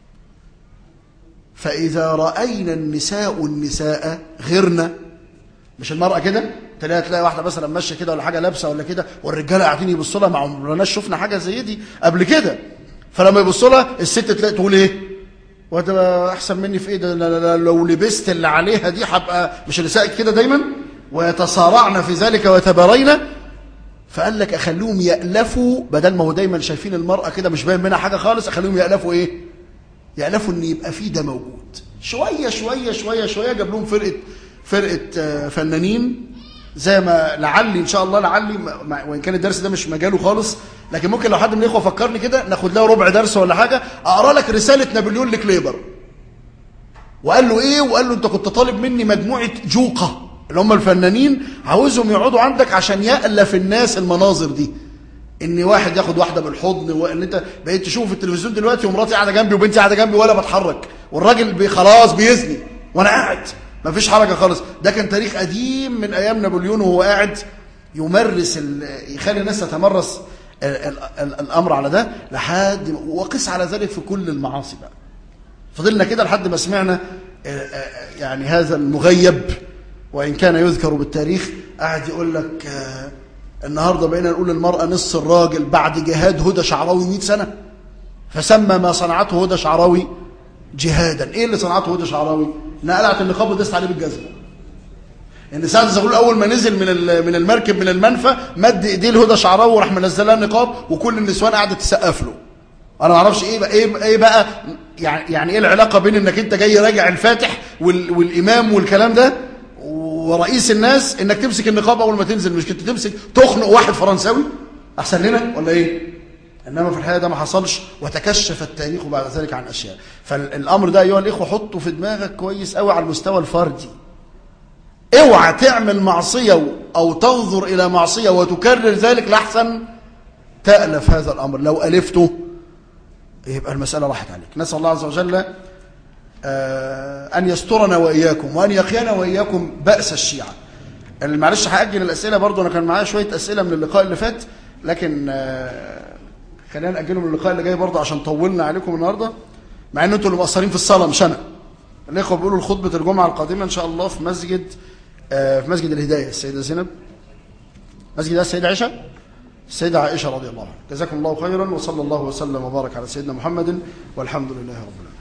فإذا رأينا النساء غيرنا، مش المرأة كده تلاقي واحدة مثلا ماشية كده ولا حاجة لابسة ولا كده، والرجالة قاعدين يبصوا لها، ما عمرناش شفنا حاجة زي دي قبل كده. فلما يبصوا لها الست تلاقي تقول ايه؟ وهتبقى احسن مني في ايه ده؟ لو لبست اللي عليها دي هبقى مش النساء كده دايما، ويتصارعن في ذلك ويتبارين. فقال لك اخليهم يألفوا، بدل ما هو دايما شايفين المرأة كده مش باين منها حاجة خالص، اخليهم يألفوا ايه؟ يألفوا ان يبقى في ده موجود. شوية شوية شوية شوية جاب لهم فرقة فنانين، زي ما لعلي ان شاء الله، لعلي وان كان الدرس ده مش مجاله خالص، لكن ممكن لو حد من الاخوه فكرني كده ناخد له ربع درس ولا حاجه، اقرا لك رساله نابليون لكليبر. وقال له ايه؟ وقال له انت كنت طالب مني مجموعه جوقه اللي هم الفنانين، عاوزهم يقعدوا عندك عشان يألف الناس المناظر دي، ان واحد ياخد واحده بالحضن، وان انت بقيت تشوف في التلفزيون دلوقتي ومراتي قاعده جنبي وبنتي قاعده جنبي ولا بتحرك، والراجل خلاص بيزني وانا قاعد ما فيش حركه خالص. ده كان تاريخ قديم من ايام نابليون، وهو قاعد يمرس يخلي الناس تتمرس الامر على ده لحد، وقس على ذلك في كل المعاصي بقى. فضلنا كده لحد ما سمعنا يعني هذا المغيب وان كان يذكر بالتاريخ قاعد يقول لك النهارده بقينا نقول المرأة نص الراجل بعد جهاد هدى شعراوي 100 سنة، فسمى ما صنعته هدى شعراوي جهادا. ايه اللي صنعته هدى شعراوي؟ انها قلعت النقاب ودست عليه بالجزمه. ان سعد الزغلول اول ما نزل من المركب من المنفى مد ايديه لهدى شعراوي وراح منزلها النقاب، وكل النسوان قعدت تسقف له. انا ما اعرفش ايه بقى يعني ايه العلاقه بين انك انت جاي راجع الفاتح والامام والكلام ده ورئيس الناس، انك تمسك النقاب اول ما تنزل، مش كنت تمسك تخنق واحد فرنساوي احسن لنا ولا ايه؟ انما في الحقيقه ده ما حصلش، وتكشف التاريخ بعد ذلك عن اشياء. فالامر ده ايها الاخوه حطه في دماغك كويس قوي على المستوى الفردي. اوعى تعمل معصيه او تنظر الى معصيه وتكرر ذلك، لاحسن تألف هذا الامر. لو الفته يبقى المساله راحت عليك. نسال الله عز وجل ان يسترنا واياكم وان يقينا واياكم بأس الشيعه. معلش هاجل الاسئله برضو، انا كان معايا شويه اسئله من اللقاء اللي فات، لكن خلينا نأجلهم من اللقاء اللي جاي برضه عشان طولنا عليكم النهارده، مع ان انتوا اللي مقصرين في الصلاه مش انا. الاخوه بيقولوا الخطبه الجمعه القادمه ان شاء الله في مسجد الهدايه، السيده زينب، مسجد السيده عائشه رضي الله عنها. جزاكم الله خيرا، وصلى الله وسلم وبارك على سيدنا محمد، والحمد لله رب العالمين.